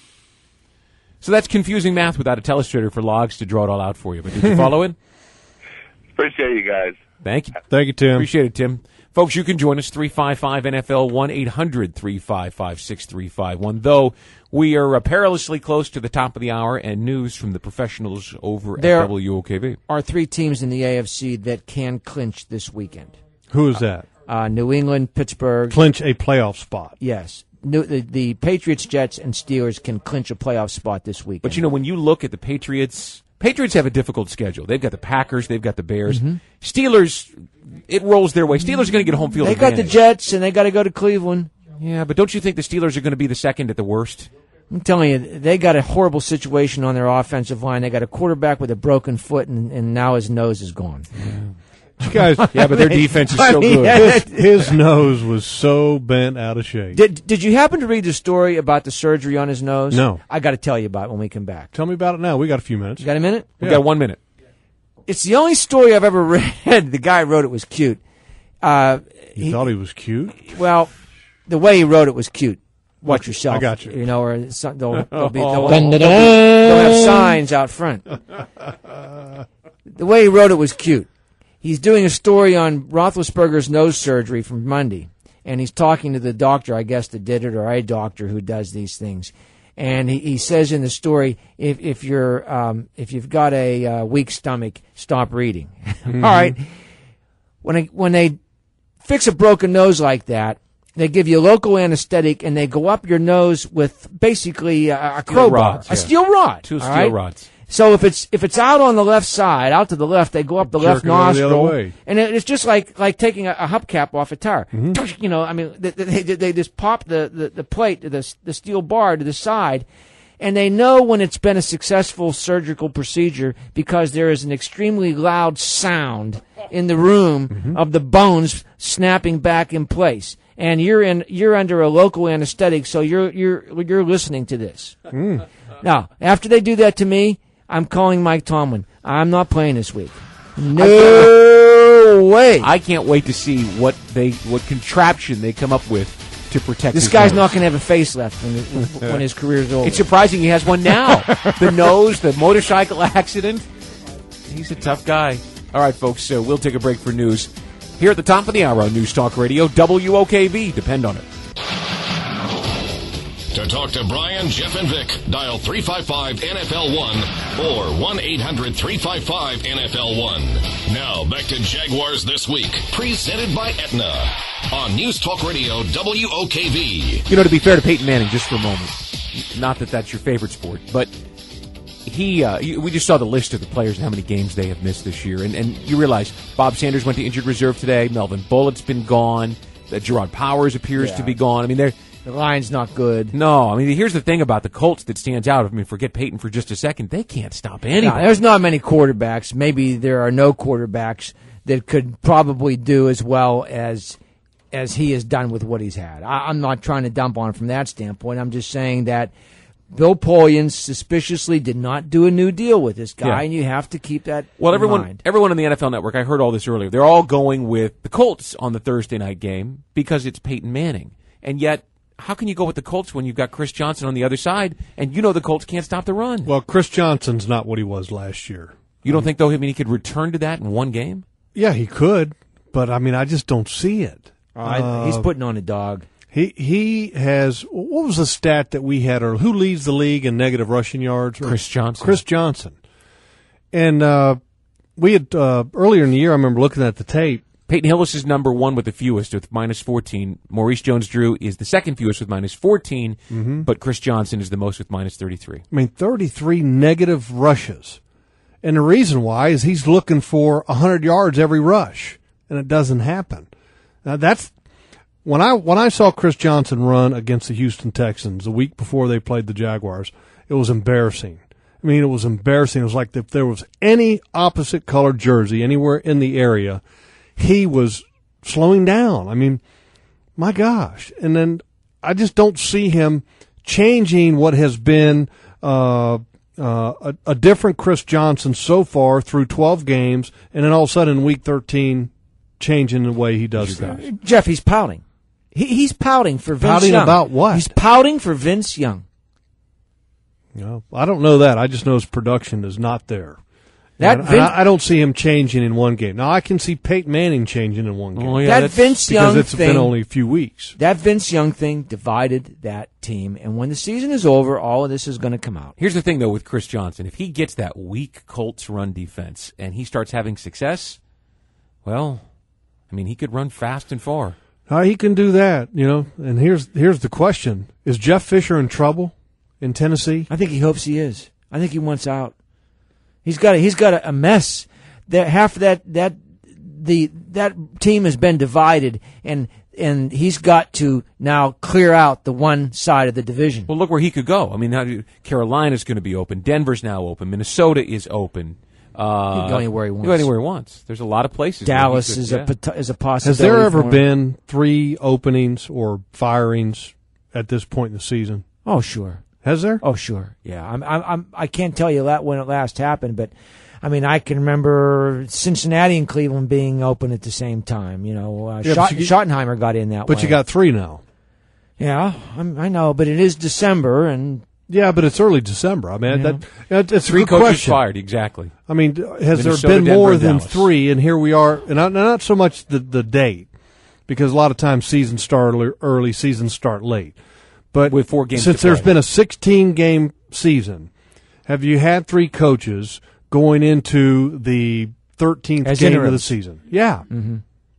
So that's confusing math without a telestrator for logs to draw it all out for you. But did you follow it? Appreciate you guys. Thank you. Thank you, Tim. Appreciate it, Tim. Folks, you can join us, three five five N F L, one eight hundred three five five six three five one. Though we are uh, perilously close to the top of the hour and news from the professionals over There- at W O K V. Are three teams in the A F C that can clinch this weekend? Who is that? Uh, New England, Pittsburgh. Clinch a playoff spot. Yes. New, the, the Patriots, Jets, and Steelers can clinch a playoff spot this weekend. But, you know, when you look at the Patriots, Patriots have a difficult schedule. They've got the Packers. They've got the Bears. Steelers, it rolls their way. Steelers are going to get home field they got the advantage. Jets, and they got to go to Cleveland. Yeah, but don't you think the Steelers are going to be the second at the worst? I'm telling you, they got a horrible situation on their offensive line. They got a quarterback with a broken foot, and, and now his nose is gone. You guys, Yeah, but their defense is I so mean, good. yeah. his, his nose was so bent out of shape. Did Did you happen to read the story about the surgery on his nose? No. I got to tell you about it when we come back. Tell me about it now. We got a few minutes. You got a minute? We Yeah. got one minute. It's the only story I've ever read. The guy who wrote it was cute. Uh, You he- thought he was cute? well, the way he wrote it was cute. Watch yourself. I got you. You know, or some, they'll, they'll, be, they'll, Dun, dun, they'll, dun. be- they'll have signs out front. The way he wrote it was cute. He's doing a story on Roethlisberger's nose surgery from Monday, and he's talking to the doctor, I guess, that did it, or a doctor who does these things. And he, he says in the story, if if you're um, if you've got a uh, weak stomach, stop reading. Mm-hmm. All right. When I, when they fix a broken nose like that, they give you a local anesthetic and they go up your nose with basically a, a crowbar, rods, a yeah. steel rod, Two all steel right? rods. So if it's if it's out on the left side, out to the left, they go up the left Jerk it over the other nostril, way. and it, it's just like like taking a, a hubcap off a tire. Mm-hmm. You know, I mean, they, they, they just pop the, the, the plate, the the steel bar to the side, and they know when it's been a successful surgical procedure because there is an extremely loud sound in the room Mm-hmm. of the bones snapping back in place. And you're in you're under a local anesthetic, so you're you're you're listening to this. Mm. Now, after they do that to me, I'm calling Mike Tomlin. I'm not playing this week. No way. I can't wait to see what they what contraption they come up with to protect This his guy's nose. not going to have a facelift when, when his career's over. It's surprising he has one now. The nose, the motorcycle accident. He's a tough guy. All right, folks, so we'll take a break for news. Here at the top of the hour on News Talk Radio, W O K V. Depend on it. To talk to Brian, Jeff, and Vic, dial three five five N F L one or one eight hundred three five five N F L one. Now, back to Jaguars This Week, presented by Aetna on News Talk Radio W O K V. You know, to be fair to Peyton Manning, just for a moment, not that that's your favorite sport, but he, uh, we just saw the list of the players and how many games they have missed this year, and, and you realize Bob Sanders went to injured reserve today, Melvin Bullett's been gone, that Gerard Powers appears Yeah. to be gone. I mean, they're The line's not good. no. I mean, here's the thing about the Colts that stands out. I mean, forget Peyton for just a second. They can't stop No, anybody. there's not many quarterbacks. Maybe there are no quarterbacks that could probably do as well as as he has done with what he's had. I, I'm not trying to dump on him from that standpoint. I'm just saying that Bill Polian suspiciously did not do a new deal with this guy, Yeah. and you have to keep that Well, in everyone, mind. everyone on the N F L Network, I heard all this earlier. They're all going with the Colts on the Thursday night game because it's Peyton Manning, and yet, how can you go with the Colts when you've got Chris Johnson on the other side, and you know the Colts can't stop the run? Well, Chris Johnson's not what he was last year. You don't think, though, I mean, he could return to that in one game? Yeah, he could, but I mean, I just don't see it. I, he's putting on a dog. He he has. What was the stat that we had? Or who leads the league in negative rushing yards? Chris Johnson. Chris Johnson. And uh, we had uh, earlier in the year. I remember looking at the tape. Peyton Hillis is number one with the fewest, with minus fourteen. Maurice Jones-Drew is the second fewest with minus fourteen, Mm-hmm. but Chris Johnson is the most with minus thirty-three. I mean, thirty-three negative rushes, and the reason why is he's looking for a hundred yards every rush, and it doesn't happen. Now that's when I when I saw Chris Johnson run against the Houston Texans the week before they played the Jaguars. It was embarrassing. I mean, it was embarrassing. It was like if there was any opposite colored jersey anywhere in the area, he was slowing down. I mean, my gosh. And then I just don't see him changing what has been uh, uh, a, a different Chris Johnson so far through twelve games, and then all of a sudden in week thirteen, changing the way he does things. Jeff, he's pouting. He, he's pouting for Vince Pouting Young. about what? He's pouting for Vince Young. You know, I don't know that. I just know his production is not there. That And Vin- I, I don't see him changing in one game. Now, I can see Peyton Manning changing in one game. Oh, yeah, that that's Vince because Young it's thing, been only a few weeks. that Vince Young thing divided that team, and when the season is over, all of this is going to come out. Here's the thing, though, with Chris Johnson. If he gets that weak Colts run defense and he starts having success, well, I mean, he could run fast and far. Uh, he can do that, you know. And here's here's the question: is Jeff Fisher in trouble in Tennessee? I think he hopes he is. I think he wants out. He's got a, he's got a, a mess. That half of that that the that team has been divided, and and he's got to now clear out the one side of the division. Well, look where he could go. I mean, how do, Carolina's going to be open. Denver's now open. Minnesota is open. Uh, He can go anywhere he wants. He can go anywhere he wants. There's a lot of places. where he Dallas could- is yeah. a pot- is a possibility. Has there ever for him. been three openings or firings at this point in the season? Oh sure. Has there? Oh sure. Yeah. I'm I'm, I'm I can't tell you that when it last happened, but I mean I can remember Cincinnati and Cleveland being open at the same time. You know, uh, Yeah, but Schott- you get- Schottenheimer got in that way. But you got three now. yeah. I'm, I know, but it is December and. Yeah, but it's early December. I mean, Yeah. that, that it's a Three good coaches question. fired, exactly. I mean, has Minnesota, there been Denver, more and than Dallas. three? And here we are, and not, not so much the, the date, because a lot of times seasons start early, early seasons start late. But With four games since to there's play. been a sixteen game season, have you had three coaches going into the thirteenth As game of the interims. season? Yeah. Mm-hmm.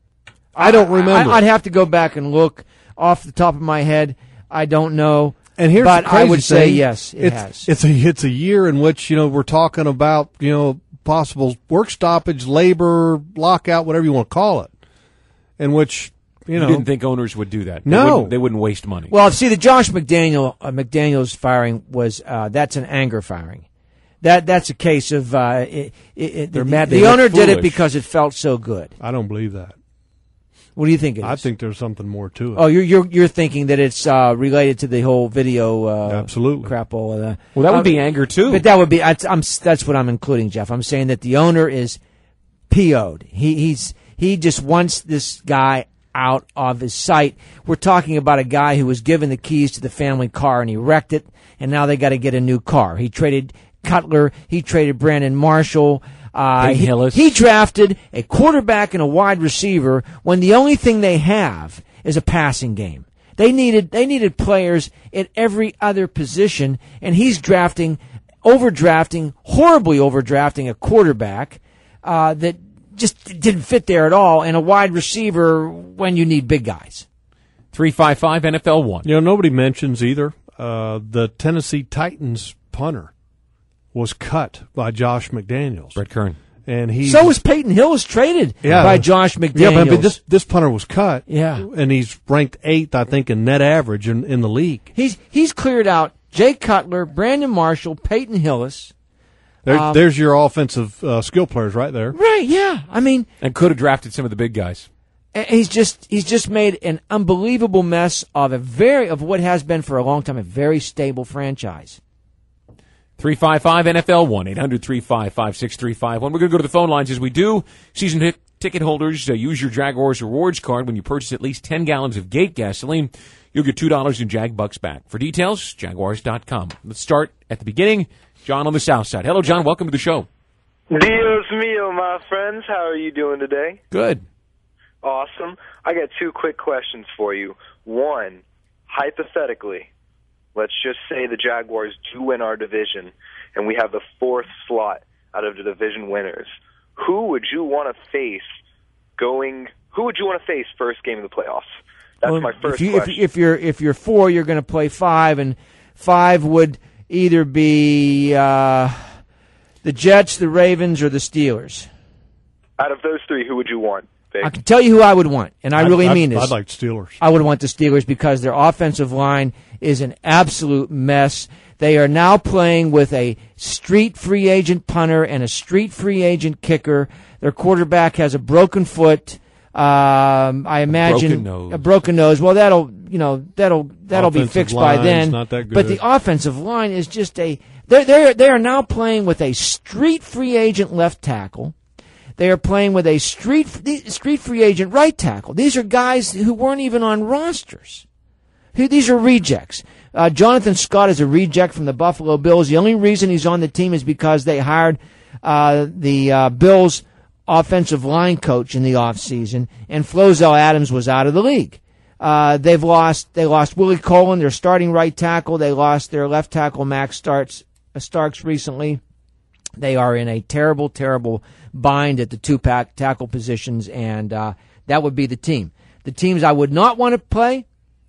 I don't remember. I, I'd have to go back and look off the top of my head. I don't know. And here's but the crazy I would say thing. yes, it it's, has. It's a it's a year in which, you know, we're talking about, you know, possible work stoppage, labor lockout, whatever you want to call it, in which, you You know, didn't think owners would do that. They No. wouldn't, they wouldn't waste money. Well, see, the Josh McDaniel uh, McDaniel's firing was uh, that's an anger firing. That that's a case of uh, it, it, it, They're the, mad the they look owner did it foolish. because it felt so good. I don't believe that. What do you think it is? I think there's something more to it. Oh, you're you're you're thinking that it's uh, related to the whole video uh, Absolutely. crap all of that. well, that would Uh, be anger, too. But that would be that's, I'm that's what I'm including, Jeff. I'm saying that the owner is P O'd. He he's he just wants this guy out of his sight. We're talking about a guy who was given the keys to the family car and he wrecked it, and now they got to get a new car. He traded Cutler. He traded Brandon Marshall. Uh, Peyton he, Hillis. he drafted a quarterback and a wide receiver when the only thing they have is a passing game. They needed they needed players at every other position, and he's drafting, overdrafting, horribly overdrafting a quarterback uh, that just didn't fit there at all, and a wide receiver when you need big guys. three five five N F L one. You know, nobody mentions either uh, the Tennessee Titans punter was cut by Josh McDaniels. Brett Kern. And he So was Peyton Hillis traded yeah, by Josh McDaniels. Yeah, but, but this this punter was cut. Yeah. And he's ranked eighth, I think, in net average in, in the league. He's he's cleared out Jay Cutler, Brandon Marshall, Peyton Hillis. There, Um, there's your offensive uh, skill players right there. Right, yeah. I mean, And could have drafted some of the big guys. and he's just he's just made an unbelievable mess of a very of what has been for a long time a very stable franchise. three five five N F L one, eight hundred, three five five, six three five one. We're going to go to the phone lines as we do. Season t- ticket holders, uh, use your Jaguars rewards card when you purchase at least ten gallons of Gate gasoline. You'll get two dollars in Jag Bucks back. For details, Jaguars dot com. Let's start at the beginning. John on the south side. Hello, John. Welcome to the show. Dios mio, my friends. How are you doing today? Good. Awesome. I got two quick questions for you. One, hypothetically, let's just say the Jaguars do win our division, and we have the fourth slot out of the division winners. Who would you want to face going? Who would you want to face first game of the playoffs? That's Well, my first if you, question. If, if you're if you're four, you're going to play five, and five would either be uh, the Jets, the Ravens, or the Steelers. Out of those three, who would you want? Vic? I can tell you who I would want, and I I'd- really I'd- mean this. I'd like Steelers. I would want the Steelers because their offensive line is an absolute mess. They are now playing with a street free agent punter and a street free agent kicker. Their quarterback has a broken foot. Um, I imagine broken nose. a broken nose. Well, that'll you know that'll that'll be Offensive fixed by line's then. not that But good. the offensive line is just a they're they they are now playing with a street free agent left tackle. They are playing with a street street free agent right tackle. These are guys who weren't even on rosters. Who- These are rejects. Uh, Jonathan Scott is a reject from the Buffalo Bills. The only reason he's on the team is because they hired uh, the uh, Bills offensive line coach in the offseason, and Flozell Adams was out of the league. Uh, they've lost. They lost Willie Colin, their starting right tackle. They lost their left tackle Max Starks, uh, Starks recently. They are in a terrible, terrible bind at the two pack tackle positions, and uh, that would be the team. The teams I would not want to play.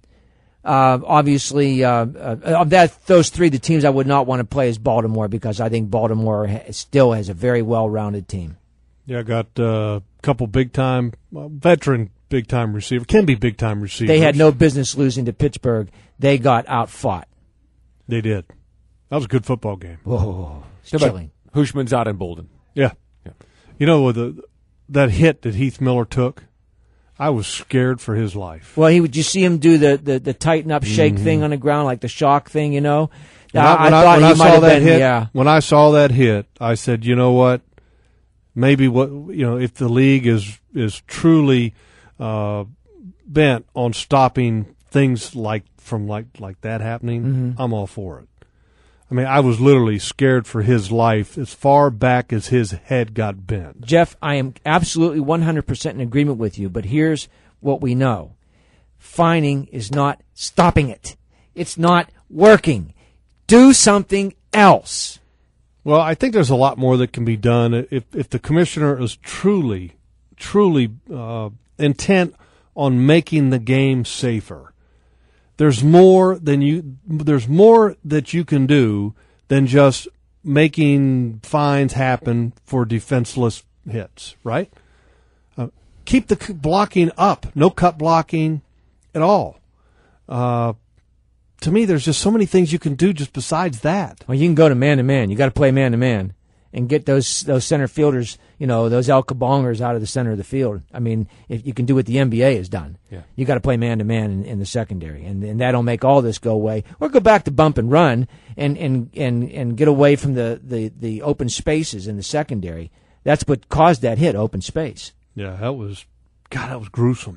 Uh, obviously, uh, uh, of that those three, the teams I would not want to play is Baltimore because I think Baltimore ha- still has a very well-rounded team. Yeah, I got a uh, couple big-time, uh, veteran big-time receiver. Can be big-time receivers. They had no business losing to Pittsburgh. They got out-fought. They did. That was a good football game. Whoa, it's How about chilling. Hushman's out in Bolden. Yeah. Yeah. You know, with the, that hit that Heath Miller took, I was scared for his life. Well, he would you see him do the, the, the tighten-up shake Mm-hmm. thing on the ground, like the shock thing, you know? When I, I when thought when he might saw have that been, hit, yeah. When I saw that hit, I said, you know what? Maybe what you know, if the league is is truly uh, bent on stopping things like from like like that happening, Mm-hmm. I'm all for it. I mean, I was literally scared for his life as far back as his head got bent. Jeff, I am absolutely one hundred percent in agreement with you, but here's what we know. Fining is not stopping it. It's not working. Do something else. Well, I think there's a lot more that can be done if if the commissioner is truly, truly uh, intent on making the game safer. There's more than you. There's more that you can do than just making fines happen for defenseless hits. Right? Uh, keep the c- blocking up. No cut blocking at all. Uh, to me, there's just so many things you can do just besides that. Well, you can go to man to man. You got to play man to man and get those those center fielders, you know, those El Kabongers out of the center of the field. I mean, if you can do what the N B A has done, Yeah. you got to play man to man in the secondary, and and that'll make all this go away. Or go back to bump and run and and and, and get away from the, the, the open spaces in the secondary. That's what caused that hit, open space. Yeah, that was, God, that was gruesome.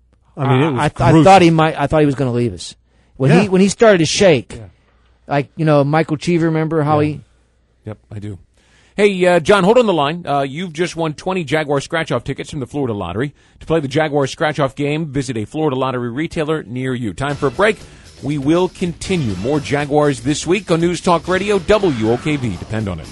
I mean, it was I, gruesome. I thought he might. I thought he was going to leave us when Yeah. he when he started to shake, like you know Michael Cheever. Remember how Yeah. he? Yep, I do. Hey, uh, John, hold on the line. Uh, you've just won twenty Jaguar scratch-off tickets from the Florida Lottery. To play the Jaguar scratch-off game, visit a Florida Lottery retailer near you. Time for a break. We will continue. More Jaguars this week on News Talk Radio, W O K V. Depend on it.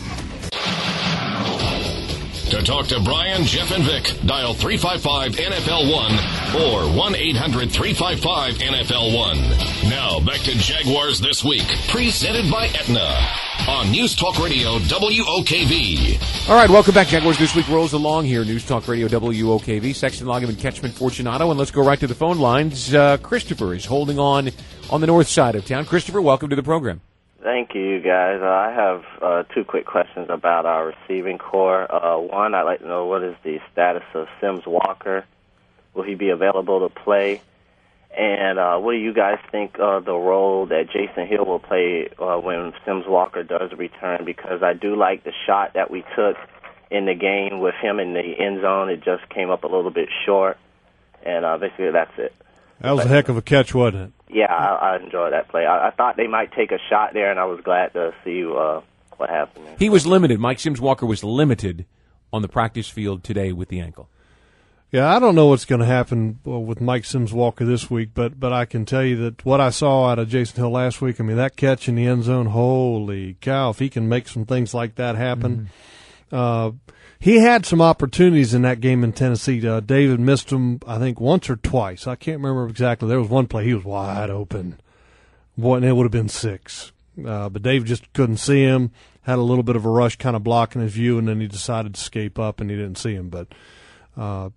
To talk to Brian, Jeff, and Vic, dial three five five N F L one or one eight hundred three five five N F L one. Now, back to Jaguars This Week, presented by Aetna on News Talk Radio, W O K V. All right, welcome back. Jaguars This Week rolls along here. News Talk Radio, W O K V. Sexton, Loggeman, Ketchman, Fortunato. And let's go right to the phone lines. Uh, Christopher is holding on on the north side of town. Christopher, welcome to the program. Thank you, guys. Uh, I have uh, two quick questions about our receiving core. Uh, one, I'd like to know what is the status of Sims Walker. Will he be available to play? And uh, what do you guys think of the role that Jason Hill will play uh, when Sims Walker does return? Because I do like the shot that we took in the game with him in the end zone. It just came up a little bit short. And uh, basically that's it. That was a heck of a catch, wasn't it? Yeah, I, I enjoyed that play. I, I thought they might take a shot there, and I was glad to see uh, what happened there. He was limited. Mike Sims Walker was limited on the practice field today with the ankle. Yeah, I don't know what's going to happen with Mike Sims Walker this week, but but I can tell you that what I saw out of Jason Hill last week, I mean, that catch in the end zone, holy cow, if he can make some things like that happen. Mm-hmm. Uh, he had some opportunities in that game in Tennessee. Uh, David missed him, I think, once or twice. I can't remember exactly. There was one play he was wide open. Boy, and it would have been six. Uh, but Dave just couldn't see him, had a little bit of a rush kind of blocking his view, and then he decided to escape up, and he didn't see him. But uh,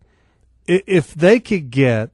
if they could get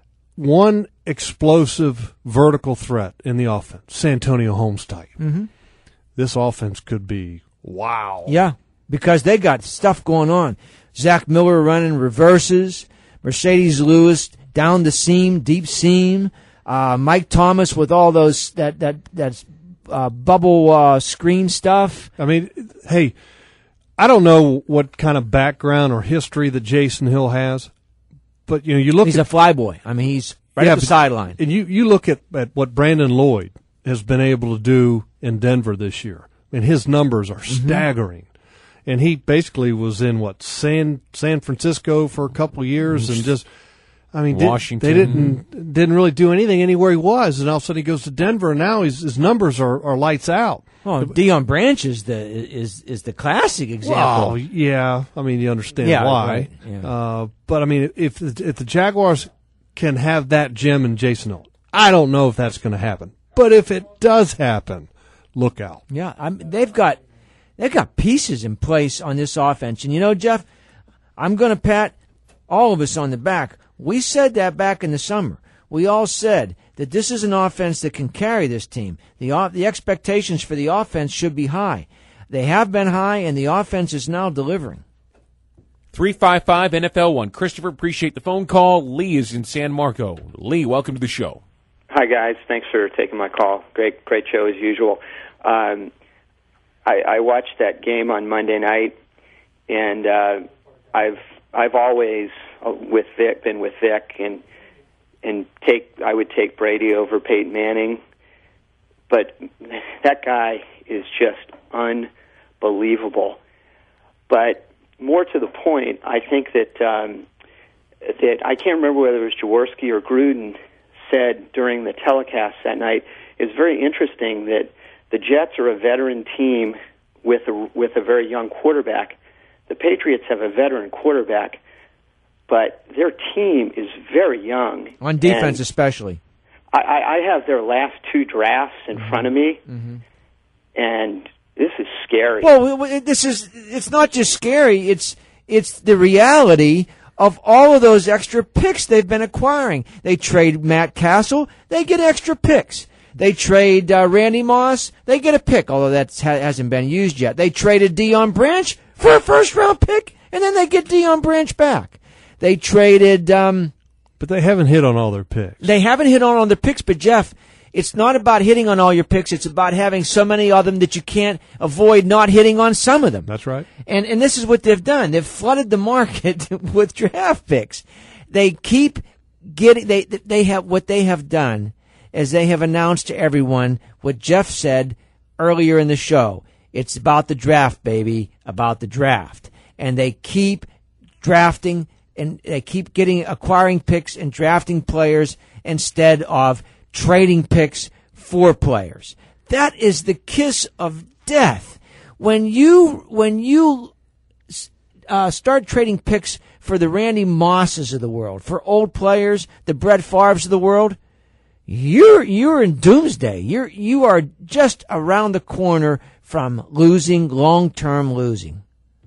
one explosive vertical threat in the offense, Santonio Holmes type, mm-hmm. this offense could be wow. Yeah. Because they got stuff going on. Zach Miller running reverses, Mercedes Lewis down the seam, deep seam, uh, Mike Thomas with all those that that that's uh, bubble uh, screen stuff. I mean, hey, I don't know what kind of background or history that Jason Hill has, but you know, you look. He's at, a flyboy. I mean, he's right yeah, at the but, sideline. And you you look at, at what Brandon Lloyd has been able to do in Denver this year, and his numbers are mm-hmm. staggering. And he basically was in what San San Francisco for a couple of years, and just, I mean, Washington. Did, they didn't didn't really do anything anywhere he was, and all of a sudden he goes to Denver, and now his his numbers are, are lights out. Well, Deion Branch is the is is the classic example. Well, yeah, I mean, you understand yeah, why. Right. Yeah. Uh, but I mean, if if the Jaguars can have that gem in Jason Hill, I don't know if that's going to happen. But if it does happen, look out. Yeah, I'm, they've got. They've got pieces in place on this offense. And you know, Jeff, I'm going to pat all of us on the back. We said that back in the summer. We all said that this is an offense that can carry this team. The the expectations for the offense should be high. They have been high, and the offense is now delivering. three five five N F L one. Christopher, appreciate the phone call. Lee is in San Marco. Lee, welcome to the show. Hi, guys. Thanks for taking my call. Great, great show as usual. Um, I, I watched that game on Monday night, and uh, I've I've always uh, with Vic been with Vic, and and take I would take Brady over Peyton Manning, but that guy is just unbelievable. But more to the point, I think that um, that I can't remember whether it was Jaworski or Gruden said during the telecast that night. It's very interesting that the Jets are a veteran team with a, with a very young quarterback. The Patriots have a veteran quarterback, but their team is very young. On defense and especially. I, I have their last two drafts in mm-hmm. front of me, mm-hmm. and this is scary. Well, this is, it's not just scary, it's it's the reality of all of those extra picks they've been acquiring. They trade Matt Castle, they get extra picks. They trade uh, Randy Moss. They get a pick, although that ha- hasn't been used yet. They traded Deion Branch for a first-round pick, and then they get Deion Branch back. They traded... Um, but they haven't hit on all their picks. They haven't hit on all their picks, but, Jeff, it's not about hitting on all your picks. It's about having so many of them that you can't avoid not hitting on some of them. That's right. And and this is what they've done. They've flooded the market with draft picks. They keep getting... They They have what they have done as they have announced to everyone what Jeff said earlier in the show, It's about the draft, baby, about the draft. And they keep drafting and they keep getting acquiring picks and drafting players instead of trading picks for players. That is the kiss of death. When you when you uh, start trading picks for the Randy Mosses of the world, for old players, the Brett Favres of the world, you're you're in doomsday. You're you are just around the corner from losing, long-term losing.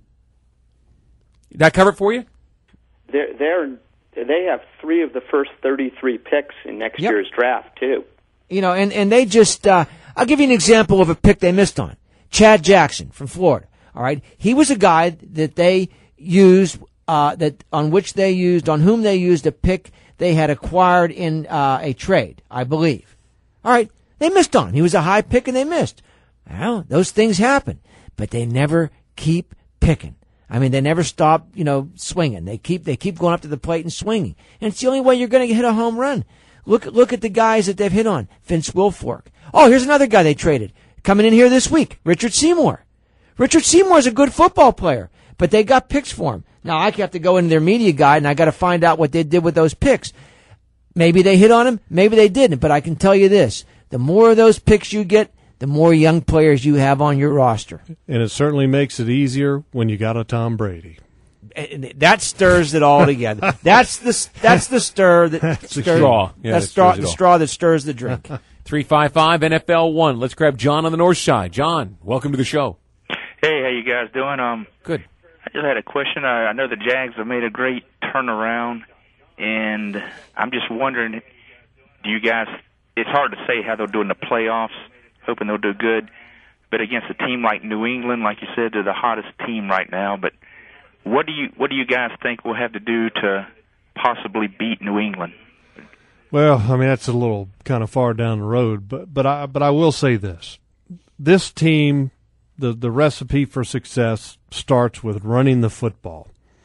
Did that cover it for you? They're, they're, they have three of the first thirty-three picks in next Yep. year's draft, too. You know, and, and they just, uh, I'll give you an example of a pick they missed on. Chad Jackson from Florida. All right. He was a guy that they used, uh, that, on which they used, on whom they used a pick they had acquired in, uh, a trade, I believe. All right. They missed on. He was a high pick and they missed. Well, those things happen, but they never keep picking. I mean, they never stop, you know, swinging. They keep, they keep going up to the plate and swinging. And it's the only way you're going to hit a home run. Look, look at the guys that they've hit on. Vince Wilfork. Oh, here's another guy they traded. Coming in here this week. Richard Seymour. Richard Seymour is a good football player, but they got picks for him. Now, I have to go into their media guide and I got to find out what they did with those picks. Maybe they hit on him. Maybe they didn't. But I can tell you this. The more of those picks you get, the more young players you have on your roster. And it certainly makes it easier when you got a Tom Brady. And that stirs it all together. That's the that's the stir that That's the stirs, straw. Yeah, that's that straw, stirs it the all. straw that stirs the drink. three five five N F L one. Let's grab John on the north side. John, welcome to the show. Hey, how you guys doing? Um, Good. I just had a question. I, I know the Jags have made a great turnaround, and I'm just wondering, do you guys? It's hard to say how they'll do in the playoffs. Hoping they'll do good, but against a team like New England, like you said, they're the hottest team right now. But what do you what do you guys think we'll have to do to possibly beat New England? Well, I mean that's a little kind of far down the road, but but I but I will say this: this team, the the recipe for success starts with running the football,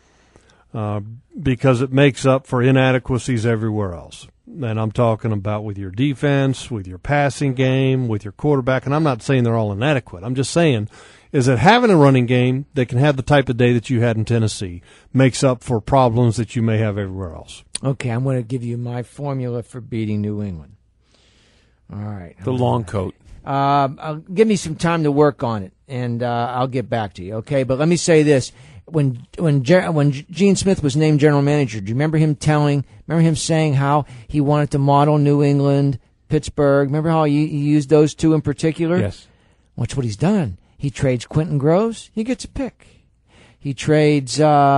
uh, because it makes up for inadequacies everywhere else. And I'm talking about with your defense, with your passing game, with your quarterback. And I'm not saying they're all inadequate. I'm just saying is that having a running game that can have the type of day that you had in Tennessee makes up for problems that you may have everywhere else. Okay, I'm going to give you my formula for beating New England. All right. The long coat. Uh, I'll, give me some time to work on it, and uh, I'll get back to you, okay? But let me say this. When when when Gene Smith was named general manager, do you remember him telling, remember him saying how he wanted to model New England, Pittsburgh? Remember how he, he used those two in particular? Yes. Watch what he's done. He trades Quentin Groves, he gets a pick. He trades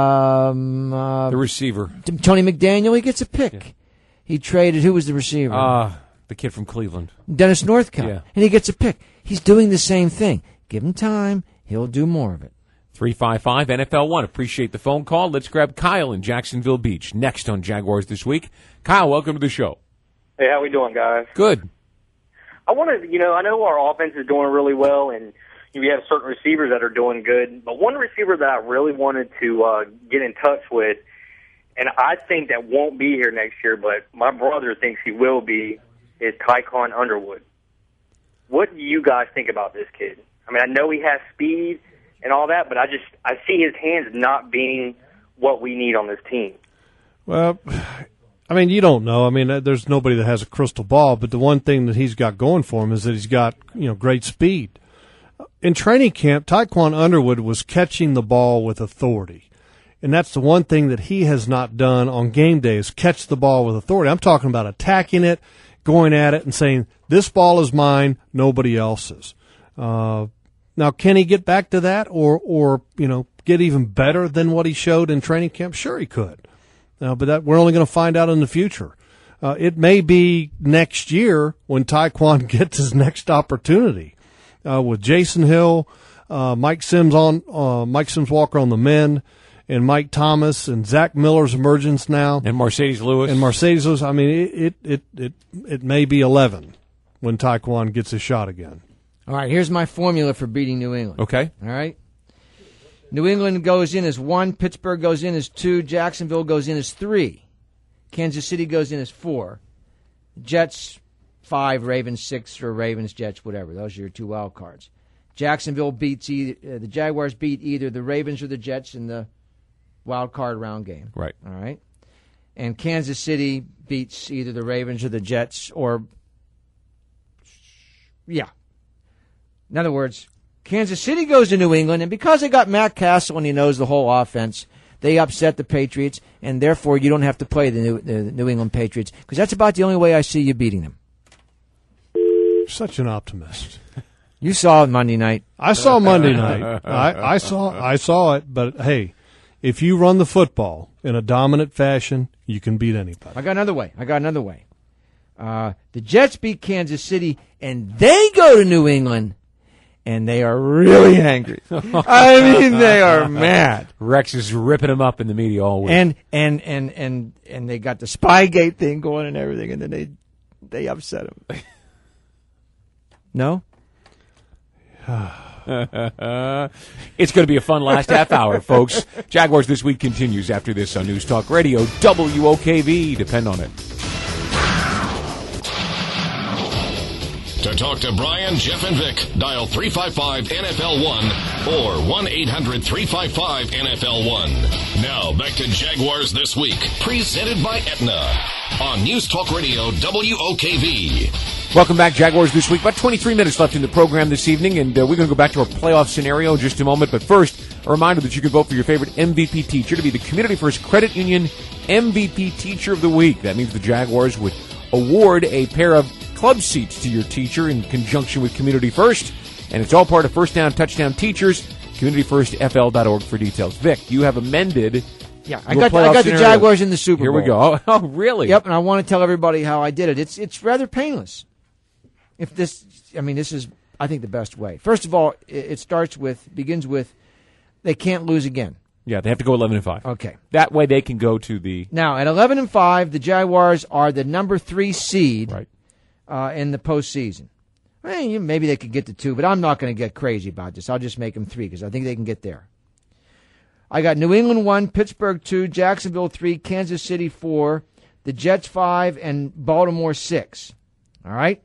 um, uh, The receiver. Tony McDaniel, he gets a pick. Yeah. He traded, who was the receiver? Uh, the kid from Cleveland. Dennis Northcutt. Yeah. And he gets a pick. He's doing the same thing. Give him time, he'll do more of it. three five five N F L one. Appreciate the phone call. Let's grab Kyle in Jacksonville Beach. Next on Jaguars This Week. Kyle, welcome to the show. Hey, how we doing, guys? Good. I wanted, you know, I know our offense is doing really well, and we have certain receivers that are doing good, but one receiver that I really wanted to uh, get in touch with, and I think that won't be here next year, but my brother thinks he will be, is Tyquan Underwood. What do you guys think about this kid? I mean, I know he has speed and all that, but I just I see his hands not being what we need on this team. Well, I mean, you don't know. I mean, there's nobody that has a crystal ball, but the one thing that he's got going for him is that he's got, you know, great speed. In training camp, Tyquan Underwood was catching the ball with authority. And that's the one thing that he has not done on game day is catch the ball with authority. I'm talking about attacking it, going at it, and saying, this ball is mine, nobody else's. Uh, now, can he get back to that or, or you know, get even better than what he showed in training camp? Sure he could. Uh, but that we're only going to find out in the future. Uh, it may be next year when Tyquan gets his next opportunity. Uh, with Jason Hill, uh, Mike Sims on, uh, Mike Sims Walker on the men, and Mike Thomas and Zach Miller's emergence now, and Mercedes Lewis, and Mercedes Lewis. I mean, it it it it, it may be eleven when Tyquan gets a shot again. All right, here's my formula for beating New England. Okay, all right. New England goes in as one, Pittsburgh goes in as two, Jacksonville goes in as three, Kansas City goes in as four, Jets five, Ravens six, or Ravens, Jets, whatever. Those are your two wild cards. Jacksonville beats either, uh, the Jaguars beat either the Ravens or the Jets in the wild card round game. Right. All right. And Kansas City beats either the Ravens or the Jets, or yeah. In other words, Kansas City goes to New England, and because they got Matt Castle and he knows the whole offense, they upset the Patriots, and therefore you don't have to play the New, the New England Patriots, because that's about the only way I see you beating them. Such an optimist. You saw it Monday night. I saw Monday night. I, I saw I saw it, but hey, if you run the football in a dominant fashion, you can beat anybody. I got another way. I got another way. Uh, the Jets beat Kansas City, and they go to New England, and they are really angry. I mean, they are mad. Rex is ripping them up in the media all week. And and and and and they got the Spygate thing going and everything, and then they they upset him. No. It's going to be a fun last half hour, folks. Jaguars This Week continues after this on News Talk Radio, W O K V. Depend on it. To talk to Brian, Jeff, and Vic, dial three five five N F L one or one eight hundred three five five N F L one. Now, back to Jaguars This Week, presented by Aetna on News Talk Radio, W O K V. Welcome back, Jaguars This Week. About twenty-three minutes left in the program this evening, and uh, we're going to go back to our playoff scenario in just a moment. But first, a reminder that you can vote for your favorite M V P teacher to be the Community First Credit Union M V P Teacher of the Week. That means the Jaguars would award a pair of club seats to your teacher in conjunction with Community First, and it's all part of First Down Touchdown Teachers. community first f l dot org for details. Vic, you have amended. Yeah, I got I got the Jaguars in the Super Here Bowl. Here we go. Oh, oh, really? Yep, and I want to tell everybody how I did it. It's it's rather painless. If this, I mean, this is, I think, the best way. First of all, it, it starts with, begins with, they can't lose again. Yeah, they have to go eleven and five. Okay. That way they can go to the... Now, at eleven and five, the Jaguars are the number three seed right. uh, in the postseason. I mean, maybe they could get to two, but I'm not going to get crazy about this. I'll just make them three because I think they can get there. I got New England one, Pittsburgh two, Jacksonville three, Kansas City four, the Jets five, and Baltimore six. All right?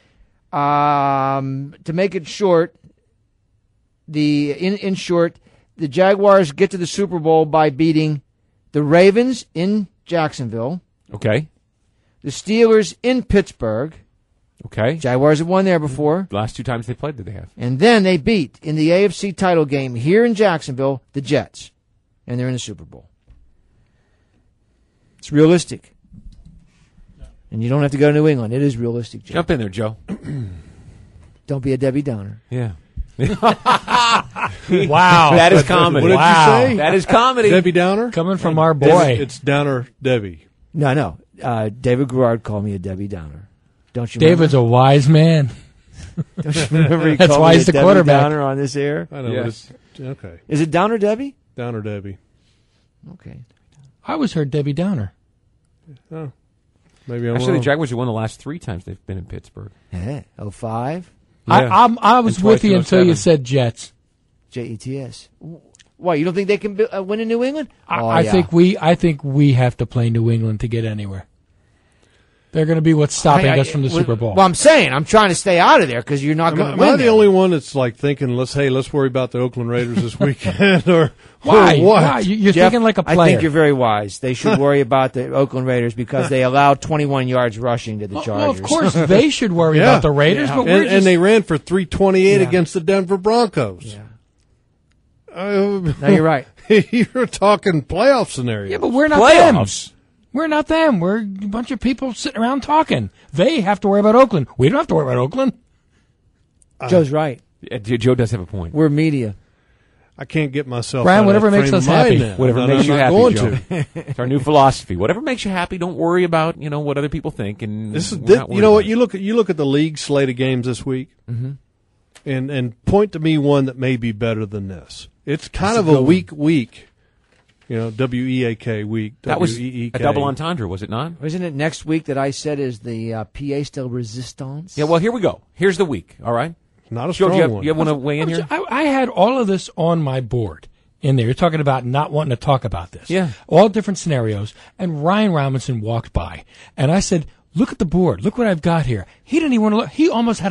Um, to make it short, the in, in short, the Jaguars get to the Super Bowl by beating the Ravens in Jacksonville. Okay. The Steelers in Pittsburgh. Okay. Jaguars have won there before. The last two times they played, did they have? And then they beat, in the A F C title game here in Jacksonville, the Jets. And they're in the Super Bowl. It's realistic. And you don't have to go to New England. It is realistic, Joe. Jump in there, Joe. Don't be a Debbie Downer. Yeah. Wow. That is comedy. What did Wow. you say? That is comedy. Debbie Downer? Coming from our boy. It's, it's Downer Debbie. No, no. Uh, David Garrard called me a Debbie Downer. Don't you David's remember? a wise man. Don't you remember he That's called why me he's a the Debbie quarterback. Downer on this air? I know. Yeah. But it's, okay. Is it Downer Debbie? Downer Debbie. Okay. I always heard Debbie Downer. Oh. Maybe I'm Actually, wrong. the Jaguars have won the last three times they've been in Pittsburgh. Yeah. oh five I, Yeah. I'm, I was And with twice you in until you oh seven. said Jets. J E T S. Why, you don't think they can be, uh, win in New England? I, Oh, I yeah. think we I think we have to play New England to get anywhere. They're going to be what's stopping I- I- us from the well, Super Bowl. Well, I'm saying, I'm trying to stay out of there because you're not Am, going I- to am win I the there. only one that's like thinking, let's hey, let's worry about the Oakland Raiders this weekend, or Why? or what? Why? You- You're Jeff, thinking like a I player. think you're very wise. They should worry about the Oakland Raiders because they allowed twenty-one yards rushing to the well, Chargers. well, of course they should worry Yeah. about the Raiders, Yeah. but we're and, just, and they ran for three twenty-eight Yeah. against the Denver Broncos. Yeah. Uh, No, you're right. You're talking playoff scenario. yeah, but we're not Playoffs. them. We're not them. We're a bunch of people sitting around talking. They have to worry about Oakland. We don't have to worry about Oakland. Joe's right. Yeah, Joe does have a point. We're media. I can't get myself. Brian, out of whatever that makes frame us of mind happy. now, Whatever and makes I'm you not happy, going Joe. to. It's our new philosophy. Whatever makes you happy, don't worry about, you know, what other people think. And This is we're thi- not you worried know about what it. you look at. You look at the league slate of games this week, Mm-hmm. and and point to me one that may be better than this. It's kind That's of a a good one. weak week. You know, W E A K week. That was W E E K. a double entendre, was it not? Isn't it next week that I said is the uh, Pièce de Resistance? Yeah, well, here we go. Here's the week, all right? Not a Joe, strong do you have, one. you have want to weigh in here? I, I had all of this on my board in there. You're talking about not wanting to talk about this. Yeah. All different scenarios. And Ryan Robinson walked by. And I said, look at the board. Look what I've got here. He didn't even want to look. He almost had a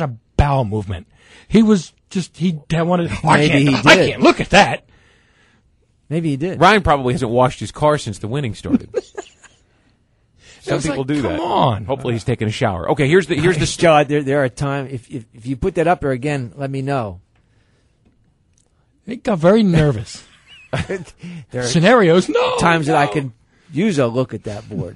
bowel movement. He was just he wanted. Oh, I Maybe can't. he I did. can't look at that. Maybe he did. Ryan probably hasn't washed his car since the winning started. Some It's people like, do come that. on. Hopefully he's taking a shower. Okay, here's the here's the John, there there are times if, if if you put that up there again, let me know. It got very nervous. There are Scenarios, no. times no. that I could use a look at that board.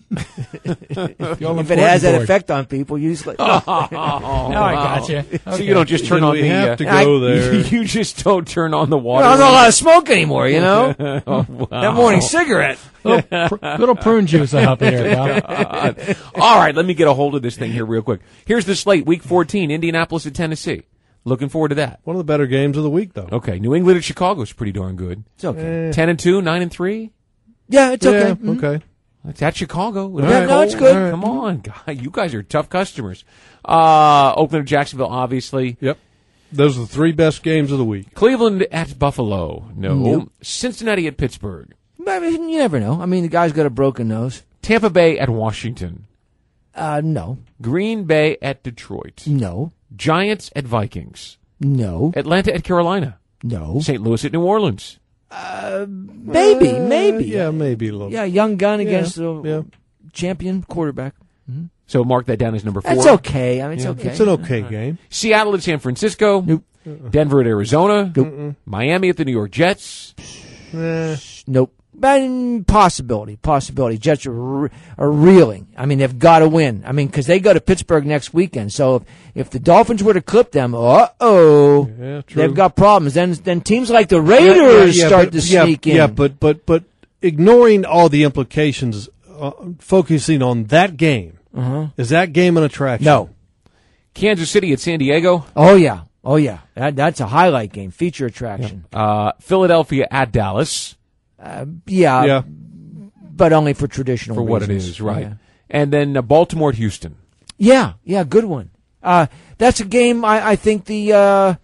The If it has that board. effect on people, usually. Oh, now I got you. So you don't just turn Then on we the. have uh, to I- go there. You just don't turn on the water. There's not a lot of smoke anymore, you know. Oh, wow. That morning cigarette. little, pr- little prune juice will help you there, pal. All right, let me get a hold of this thing here real quick. Here's the slate: Week fourteen, Indianapolis at Tennessee. Looking forward to that. One of the better games of the week, though. Okay, New England at Chicago is pretty darn good. It's okay. Eh, Ten and two, nine and three. Yeah, it's okay. yeah, Mhm. okay. It's at Chicago. All right. no, it's good. All right. Come on, guy. You guys are tough customers. Uh, Oakland at Jacksonville, obviously. Yep. Those are the three best games of the week. Cleveland at Buffalo. No. Nope. Cincinnati at Pittsburgh. I mean, you never know. I mean, the guy's got a broken nose. Tampa Bay at Washington. Uh, no, Green Bay at Detroit. no, Giants at Vikings. no, Atlanta at Carolina. no. Saint Louis at New Orleans. Maybe, Uh, maybe. Yeah, maybe a little. Yeah, young gun Yeah, against the yeah. champion quarterback. So mark that down as number four. That's okay. I mean, it's Yeah. okay. It's an okay game. Seattle at San Francisco. Nope. Denver at Arizona. Nope. Miami at the New York Jets. Eh, Nope. But mm, possibility, possibility. Jets are, re- are reeling. I mean, they've got to win. I mean, because they go to Pittsburgh next weekend. So if, if the Dolphins were to clip them, uh oh, Yeah, true. they've got problems. Then then teams like the Raiders yeah, yeah, start but, to yeah, sneak in. Yeah, but but but ignoring all the implications, uh, focusing on that game. Uh-huh. Is that game an attraction? No. Kansas City at San Diego. Oh yeah, oh yeah. That, that's a highlight game, feature attraction. Uh, Philadelphia at Dallas. Uh, yeah, Yeah. but only for traditional For what it reasons. is, right. Yeah. And then uh, Baltimore at Houston. Yeah, yeah, good one. Uh, that's a game. I, I think the. Uh,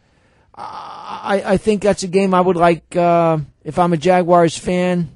I, I think that's a game I would like uh, if I'm a Jaguars fan.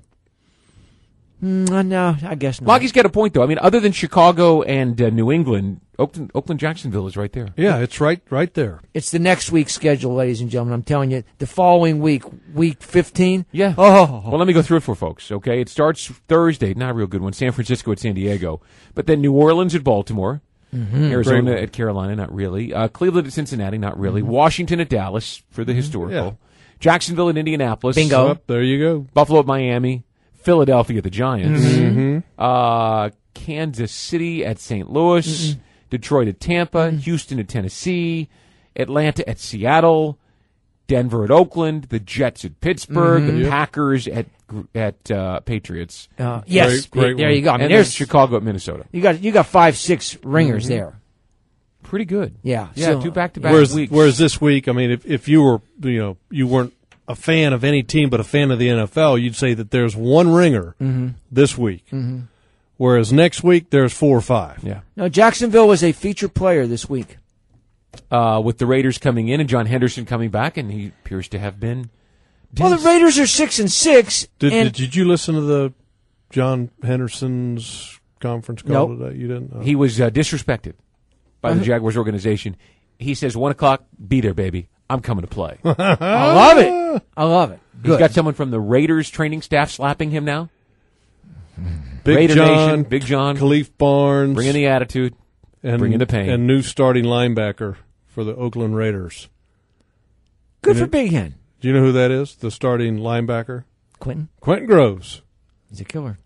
Mm, no, I guess not. Lockie's got a point, though. I mean, other than Chicago and uh, New England, Oakland, Oakland, Jacksonville is right there. Yeah, it's right, right there. It's the next week's schedule, ladies and gentlemen. I'm telling you, the following week, week fifteen. Yeah. Oh, Well, let me go through it for folks, okay? It starts Thursday, not a real good one. San Francisco at San Diego. But then New Orleans at Baltimore. Mm-hmm. Arizona Great one. at Carolina, not really. Uh, Cleveland at Cincinnati, not really. Washington at Dallas for the historical. Yeah. Jacksonville at Indianapolis. Bingo. Up, there you go. Buffalo at Miami. Philadelphia at the Giants. Mm-hmm. Uh, Kansas City at Saint Louis. Detroit at Tampa. Houston at Tennessee. Atlanta at Seattle. Denver at Oakland. The Jets at Pittsburgh. The Yep. Packers at at uh, Patriots. Uh, yes, Great- great there one. you go. I mean, and then there's Chicago at Minnesota. you got you got five, six ringers there. Pretty good. Yeah, Yeah, so- two back-to-back Whereas, weeks. whereas this week, I mean, if if you were, you know, you weren't a fan of any team but a fan of the N F L, you'd say that there's one ringer this week. Mm-hmm. Whereas next week there's four or five. Yeah. No, Jacksonville was a feature player this week. Uh, with the Raiders coming in and John Henderson coming back, and he appears to have been. Well, the Raiders are six and six. Did, and did did you listen to the John Henderson's conference call Nope. today? You didn't. Oh. He was uh, disrespected by the Jaguars organization. He says, one o'clock, be there, baby. I'm coming to play. I love it. I love it. He's Good. got someone from the Raiders training staff slapping him now. Big Raider John, Nation, Big John, Khalif Barnes, bringing the attitude, and, bringing the pain. and new starting linebacker for the Oakland Raiders. Good You for know- Big Hen. Do you know who that is? The starting linebacker, Quentin. Quentin Groves. He's a killer.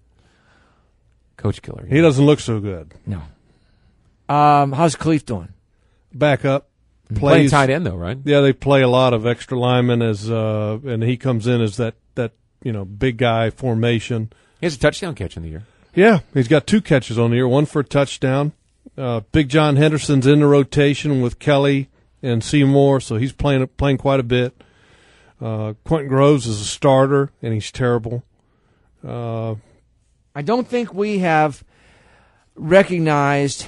Coach Killer. He doesn't look so good. No. Um, how's Khalif doing? Back up, Playing plays tight end, though, right? Yeah, they play a lot of extra linemen as, uh, and he comes in as that that you know big guy formation. He has a touchdown catch in the year. Yeah, he's got two catches on the year, one for a touchdown. Uh, Big John Henderson's in the rotation with Kelly and Seymour, so he's playing playing quite a bit. Uh, Quentin Groves is a starter, and he's terrible. Uh, I don't think we have recognized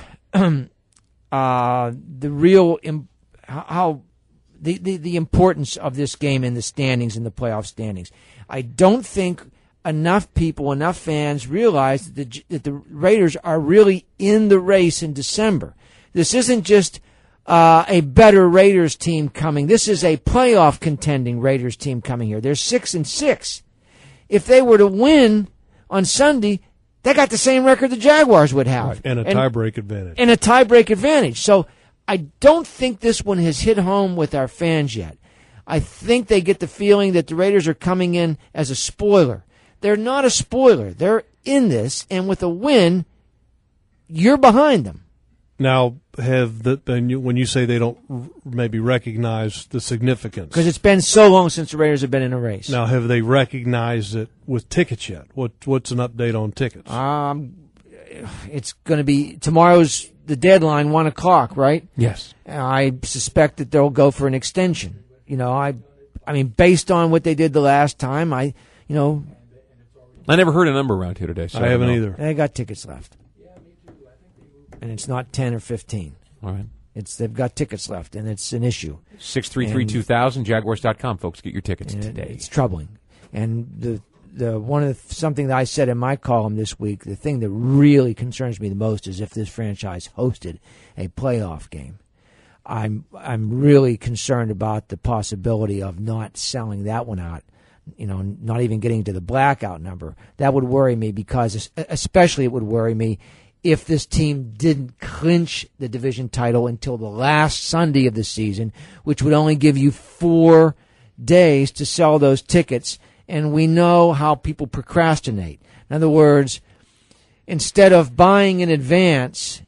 uh, the real Im- how the, the the importance of this game in the standings, in the playoff standings. I don't think enough people, enough fans realize that the, that the Raiders are really in the race in December. This isn't just uh, a better Raiders team coming. This is a playoff contending Raiders team coming here. They're six and six. If they were to win on Sunday, they got the same record the Jaguars would have. Right. And a tiebreak advantage. And a tiebreak advantage. So I don't think this one has hit home with our fans yet. I think they get the feeling that the Raiders are coming in as a spoiler. They're not a spoiler. They're in this, and with a win, you're behind them. Now, have the and you, when you say they don't r- maybe recognize the significance, because it's been so long since the Raiders have been in a race. Now, have they recognized it with tickets yet? What What's an update on tickets? Um, it's going to be tomorrow's the deadline, one o'clock, right? Yes. I suspect that they'll go for an extension. You know, I, I mean, based on what they did the last time, I, you know, I never heard a number around here today. So I haven't I either. They got tickets left. And it's not ten or fifteen. All right. It's they've got tickets left, and it's an issue. Six three three two thousand Jaguars dot com, folks. Get your tickets today. It's troubling, and the the one of the, something that I said in my column this week. The thing that really concerns me the most is if this franchise hosted a playoff game. I'm I'm really concerned about the possibility of not selling that one out. You know, not even getting to the blackout number. That would worry me because, especially, it would worry me if this team didn't clinch the division title until the last Sunday of the season, which would only give you four days to sell those tickets. And we know how people procrastinate. In other words, instead of buying in advance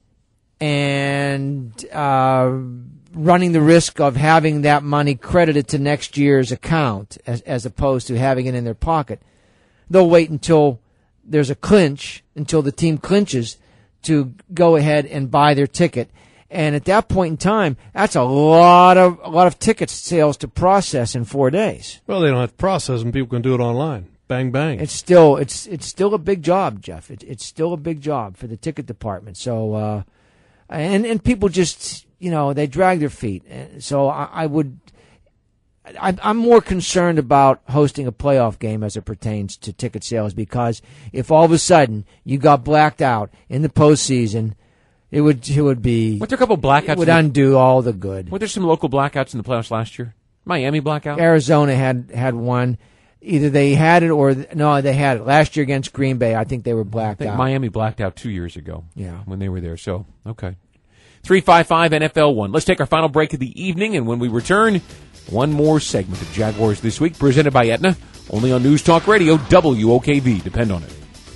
and uh, running the risk of having that money credited to next year's account as, as opposed to having it in their pocket, they'll wait until there's a clinch, until the team clinches, to go ahead and buy their ticket. And at that point in time, that's a lot of a lot of ticket sales to process in four days. Well, they don't have to process them. People can do it online. Bang, bang. It's still it's it's still a big job, Jeff. It, it's still a big job for the ticket department. So, uh, and and people just you know they drag their feet. So I, I would. I'm more concerned about hosting a playoff game as it pertains to ticket sales, because if all of a sudden you got blacked out in the postseason, it would it would be Weren't there a couple blackouts? It would in the, undo all the good. Weren't there some local blackouts in the playoffs last year? Miami blackout. Arizona had had one. Either they had it or no, they had it last year against Green Bay. I think they were blacked I think out. Miami blacked out two years ago. Yeah, when they were there. So okay, three five five N F L one. Let's take our final break of the evening, and when we return, one more segment of Jaguars This Week, presented by Aetna, only on News Talk Radio, W O K V. Depend on it.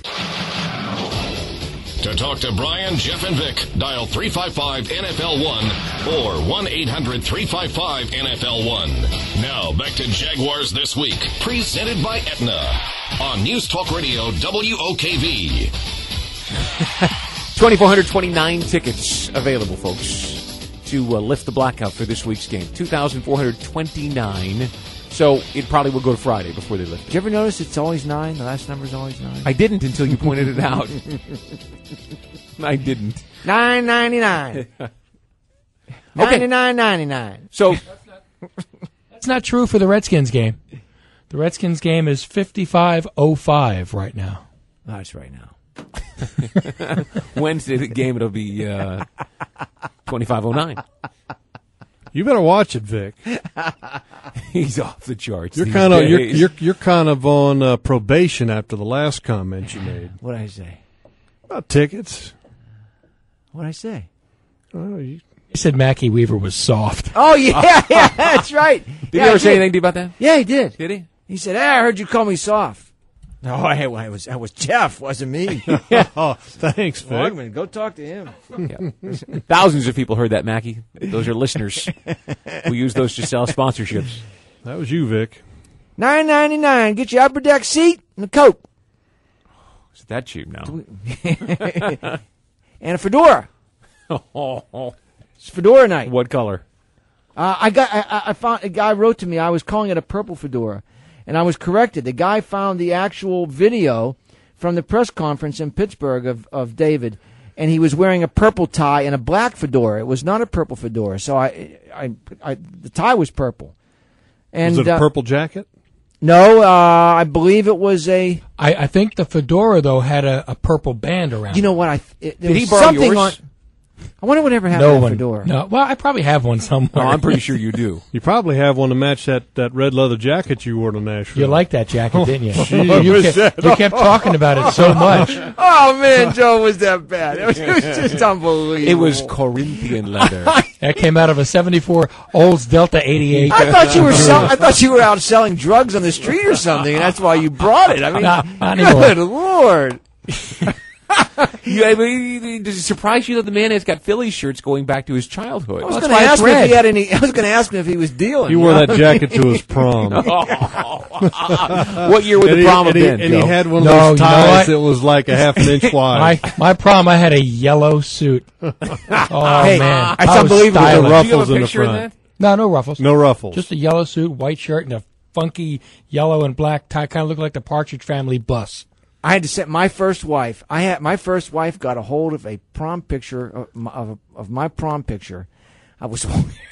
To talk to Brian, Jeff, and Vic, dial three five five N F L one or one eight hundred three five five N F L one. Now, back to Jaguars This Week, presented by Aetna on News Talk Radio, W O K V. two thousand four hundred twenty-nine tickets available, folks, to uh, lift the blackout for this week's game. two thousand four hundred twenty-nine. So it probably will go to Friday before they lift it. Did you ever notice it's always nine? The last number's always nine? I didn't until you pointed it out. I didn't. nine ninety-nine. ninety-nine ninety-nine. So that's not true for the Redskins game. The Redskins game is fifty-five oh five right now. That's right now. Wednesday the game it'll be uh, twenty-five oh nine. You better watch it, Vic. He's off the charts. You're these kind of you're, days. you're you're kind of on uh, probation after the last comment you made. What did I say? About tickets. What did I say? Oh, you He said Mackie Weaver was soft. Oh yeah, yeah, that's right. Did yeah, he ever I say anything to you about that? Yeah, he did. Did he? He said, "Hey, I heard you call me soft." No, I, I was that was Jeff, wasn't me. Oh, thanks, Vic. Longman, go talk to him. Yeah. Thousands of people heard that, Mackie. Those are listeners who use those to sell sponsorships. That was you, Vic. Nine ninety nine. Get your upper deck seat and a coat. Is that cheap now? And a fedora. It's fedora night. What color? Uh, I got. I, I found a guy wrote to me. I was calling it a purple fedora, and I was corrected. The guy found the actual video from the press conference in Pittsburgh of, of David, and he was wearing a purple tie and a black fedora. It was not a purple fedora. So I, I, I the tie was purple. And was it a uh, purple jacket? No, uh, I believe it was a. I, I think the fedora though had a, a purple band around. You know what? I it, there Did he was borrow something yours? on. I wonder whatever happened No to that one. fedora. No. Well, I probably have one somewhere. Oh, I'm pretty sure you do. You probably have one to match that, that red leather jacket you wore to Nashville. You liked that jacket, didn't you? Gee, you, was kept, that- you kept talking about it so much. Oh man, Joe, was that bad? It was, it was just unbelievable. It was Corinthian leather. That came out of a seventy-four Olds Delta eighty-eight. I thought you were sell- I thought you were out selling drugs on the street or something, and that's why you brought it. I mean, Not- not good anymore. Lord. you, I mean, does it surprise you that the man has got Philly shirts going back to his childhood? I was That's going to why it's ask him if red. he had any. I was going to ask him if he was dealing. He wore that jacket to his prom. What year would and the he, prom have and he, been, and he Joe? had one of No, those you know ties what? that was like a half an inch wide. My my prom, I had a yellow suit. Oh Hey, man, that's I was unbelievable. styling. The Do you have ruffles a in the picture of front. that? No, no ruffles. No ruffles. Just a yellow suit, white shirt, and a funky yellow and black tie. Kind of looked like the Partridge Family bus. I had to set my first wife. I had my first wife got a hold of a prom picture of my, of, of my prom picture. I was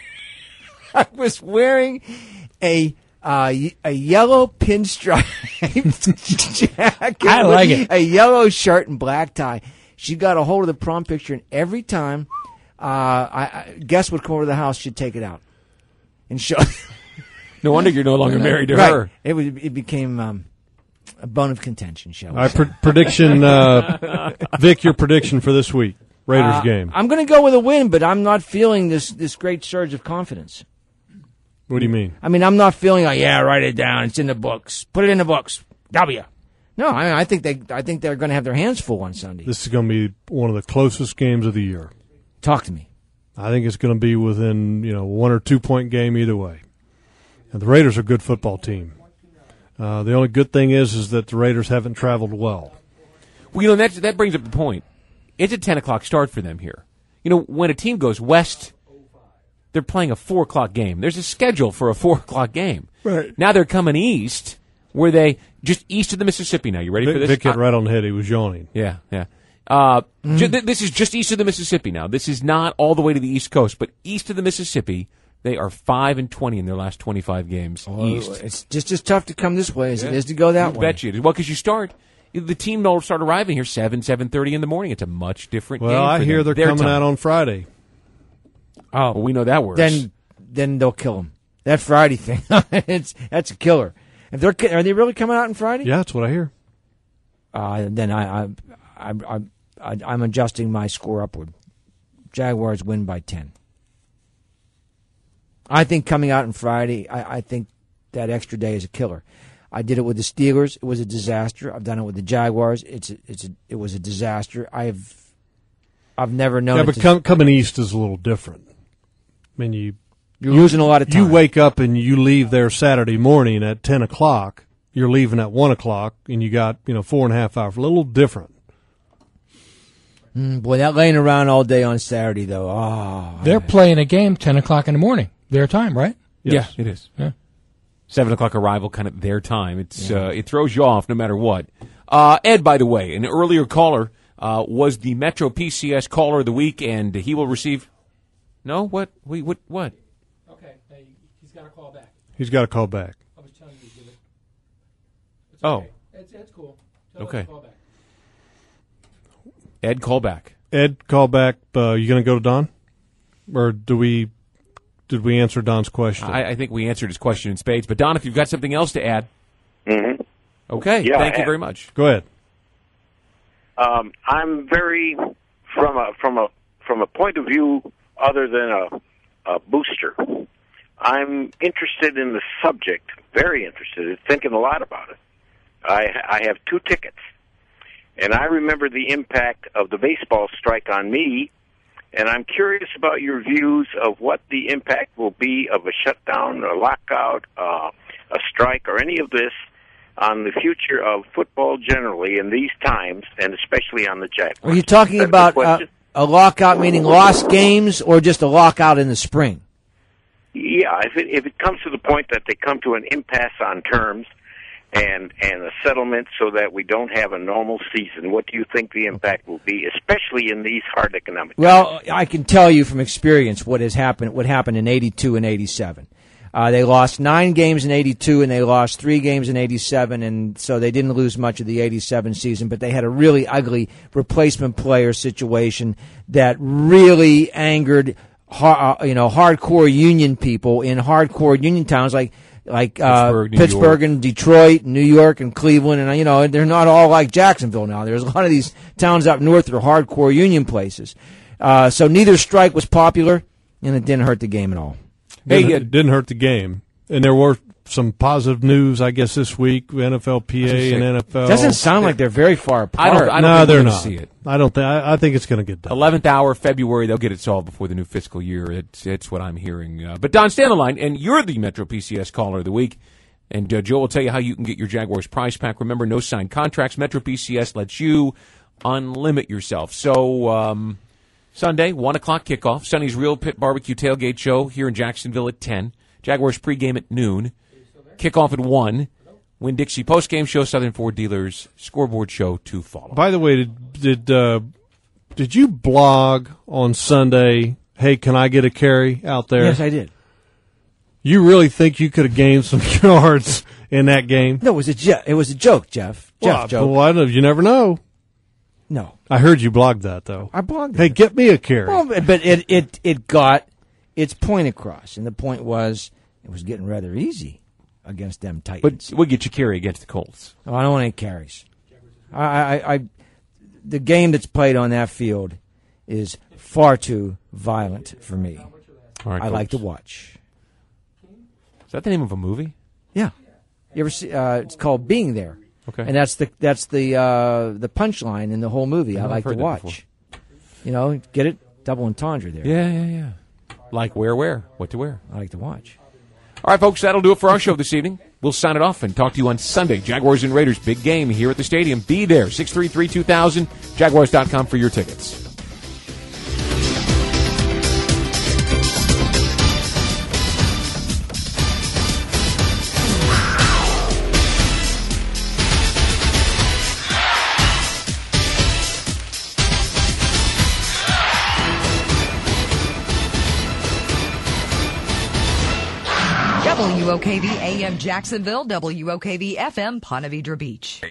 I was wearing a uh, y- a yellow pinstripe jacket. I with like it. A yellow shirt and black tie. She got a hold of the prom picture, and every time, uh, I, I guests would come over to the house, she'd take it out and show. No wonder you're no longer married to Right. her. It was. It became um, a bone of contention. Shall we I say. pre- prediction, uh, Vic, your prediction for this week Raiders Uh, game. I'm going to go with a win, but I'm not feeling this this great surge of confidence. What do you mean? I mean, I'm not feeling like, yeah, write it down. It's in the books. Put it in the books. W. No, I mean, I think they I think they're going to have their hands full on Sunday. This is going to be one of the closest games of the year. Talk to me. I think it's going to be within, you know, one or two point game either way. And the Raiders are a good football team. Uh, the only good thing is, is that the Raiders haven't traveled well. Well, you know, that, that brings up the point. It's a ten o'clock start for them here. You know, when a team goes west, they're playing a four o'clock game. There's a schedule for a four o'clock game. Right. Now they're coming east, where they just east of the Mississippi now. You ready Vic, for this? Vic hit I- right on the head. He was yawning. Yeah, yeah. Uh, Mm-hmm. ju- th- this is just east of the Mississippi now. This is not all the way to the East Coast, but east of the Mississippi, they are five and twenty in their last twenty-five games. east. It's just as tough to come this way as it is to go that I way. bet you it is. Well, because you start, the team will start arriving here seven, seven thirty in the morning. It's a much different game. Well, I for hear them. they're Their coming time. out on Friday. Oh, well, we know that works. Then then they'll kill them. That Friday thing, it's that's a killer. If they're are they really coming out on Friday? Yeah, that's what I hear. Uh, then I I I, I I I'm adjusting my score upward. Jaguars win by ten. I think coming out on Friday, I, I think that extra day is a killer. I did it with the Steelers. It was a disaster. I've done it with the Jaguars. It's a, it's a, it was a disaster. I've I've never known. Yeah, it but to- com- coming east is a little different. I mean, you You're losing a lot of time. You wake up and you leave there Saturday morning at ten o'clock. You're leaving at one o'clock, and you got you know four and a half hours. A little different. Mm, boy, that laying around all day on Saturday though. Oh, They're playing a game ten o'clock in the morning, their time, right? Yeah, it is. Yeah. Seven o'clock arrival, kind of their time. It's uh, it throws you off no matter what. Uh, Ed, by the way, an earlier caller uh, was the Metro P C S caller of the week, and he will receive. No, what? We what? What? Okay, he's got to call back. He's got to call back. I was telling you to give it. It's Oh. okay. It's, it's cool. Tell Okay. us to call back. Ed, call back. Ed, call back. Uh, you going to go to Don, or do we? Did we answer Don's question? I, I think we answered his question in spades. But Don, if you've got something else to add, Mm-hmm. okay. Yeah, thank I you have. very much. Go ahead. Um, I'm very from a from a from a point of view other than a, a booster. I'm interested in the subject, very interested in thinking a lot about it. I I have two tickets, and I remember the impact of the baseball strike on me, and I'm curious about your views of what the impact will be of a shutdown, a lockout, uh, a strike, or any of this on the future of football generally in these times, and especially on the Jaguars. Are you talking That's the about uh, question. a lockout meaning lost games, or just a lockout in the spring? Yeah, if it if it comes to the point that they come to an impasse on terms and and a settlement so that we don't have a normal season, what do you think the impact will be, especially in these hard economic times? Well, I can tell you from experience what has happened. What happened in eighty-two and eighty-seven. Uh, they lost nine games in eighty-two, and they lost three games in eighty-seven, and so they didn't lose much of the eighty-seven season, but they had a really ugly replacement player situation that really angered uh, you know, hardcore union people in hardcore union towns like like uh, Pittsburgh, New Pittsburgh York. and Detroit, New York and Cleveland, and you know they're not all like Jacksonville now. There's a lot of these towns up north that are hardcore union places. Uh, so neither strike was popular, and it didn't hurt the game at all. Didn't, it didn't hurt the game. And there were some positive news, I guess, this week, N F L P A and N F L. Doesn't sound like they're very far apart. I don't, I don't no, think they're we're not. going to see it. I don't think. I, I think it's going to get done. eleventh hour, February, they'll get it solved before the new fiscal year. It's it's what I'm hearing. Uh, but Don, stay on the line, and you're the Metro P C S caller of the week. And uh, Joe will tell you how you can get your Jaguars prize pack. Remember, no signed contracts. Metro P C S lets you unlimit yourself. So um, Sunday, one o'clock kickoff. Sonny's Real Pit Barbecue Tailgate Show here in Jacksonville at ten. Jaguars pregame at noon. Kickoff at one. Winn-Dixie postgame show, Southern Ford Dealers scoreboard show to follow. By the way, did did uh, did you blog on Sunday, hey, can I get a carry out there? Yes, I did. You really think you could have gained some yards in that game? No, it was a jo- it was a joke, Jeff. Jeff Well, joke. well, I don't, you never know. No. I heard you blogged that, though. I blogged Hey, it. get me a carry. Well, but it, it, it got its point across, and the point was it was getting rather easy against them Titans. But we'll get you carry against the Colts. Oh, I don't want any carries. I, I, I, the game that's played on that field is far too violent for me. All right, I like to folks. watch. Is that the name of a movie? Yeah, you ever see? Uh, it's called Being There. Okay. And that's the that's the uh, the punchline in the whole movie. I I've like to heard that watch. You know, get it? Double entendre there. Yeah, yeah, yeah. Like where, where, what to wear. I like to watch. All right, folks, that'll do it for our show this evening. We'll sign it off and talk to you on Sunday. Jaguars and Raiders, big game here at the stadium. Be there, six three three, two thousand, jaguars dot com for your tickets. W O K V A M Jacksonville, W O K V F M Ponte Vedra Beach.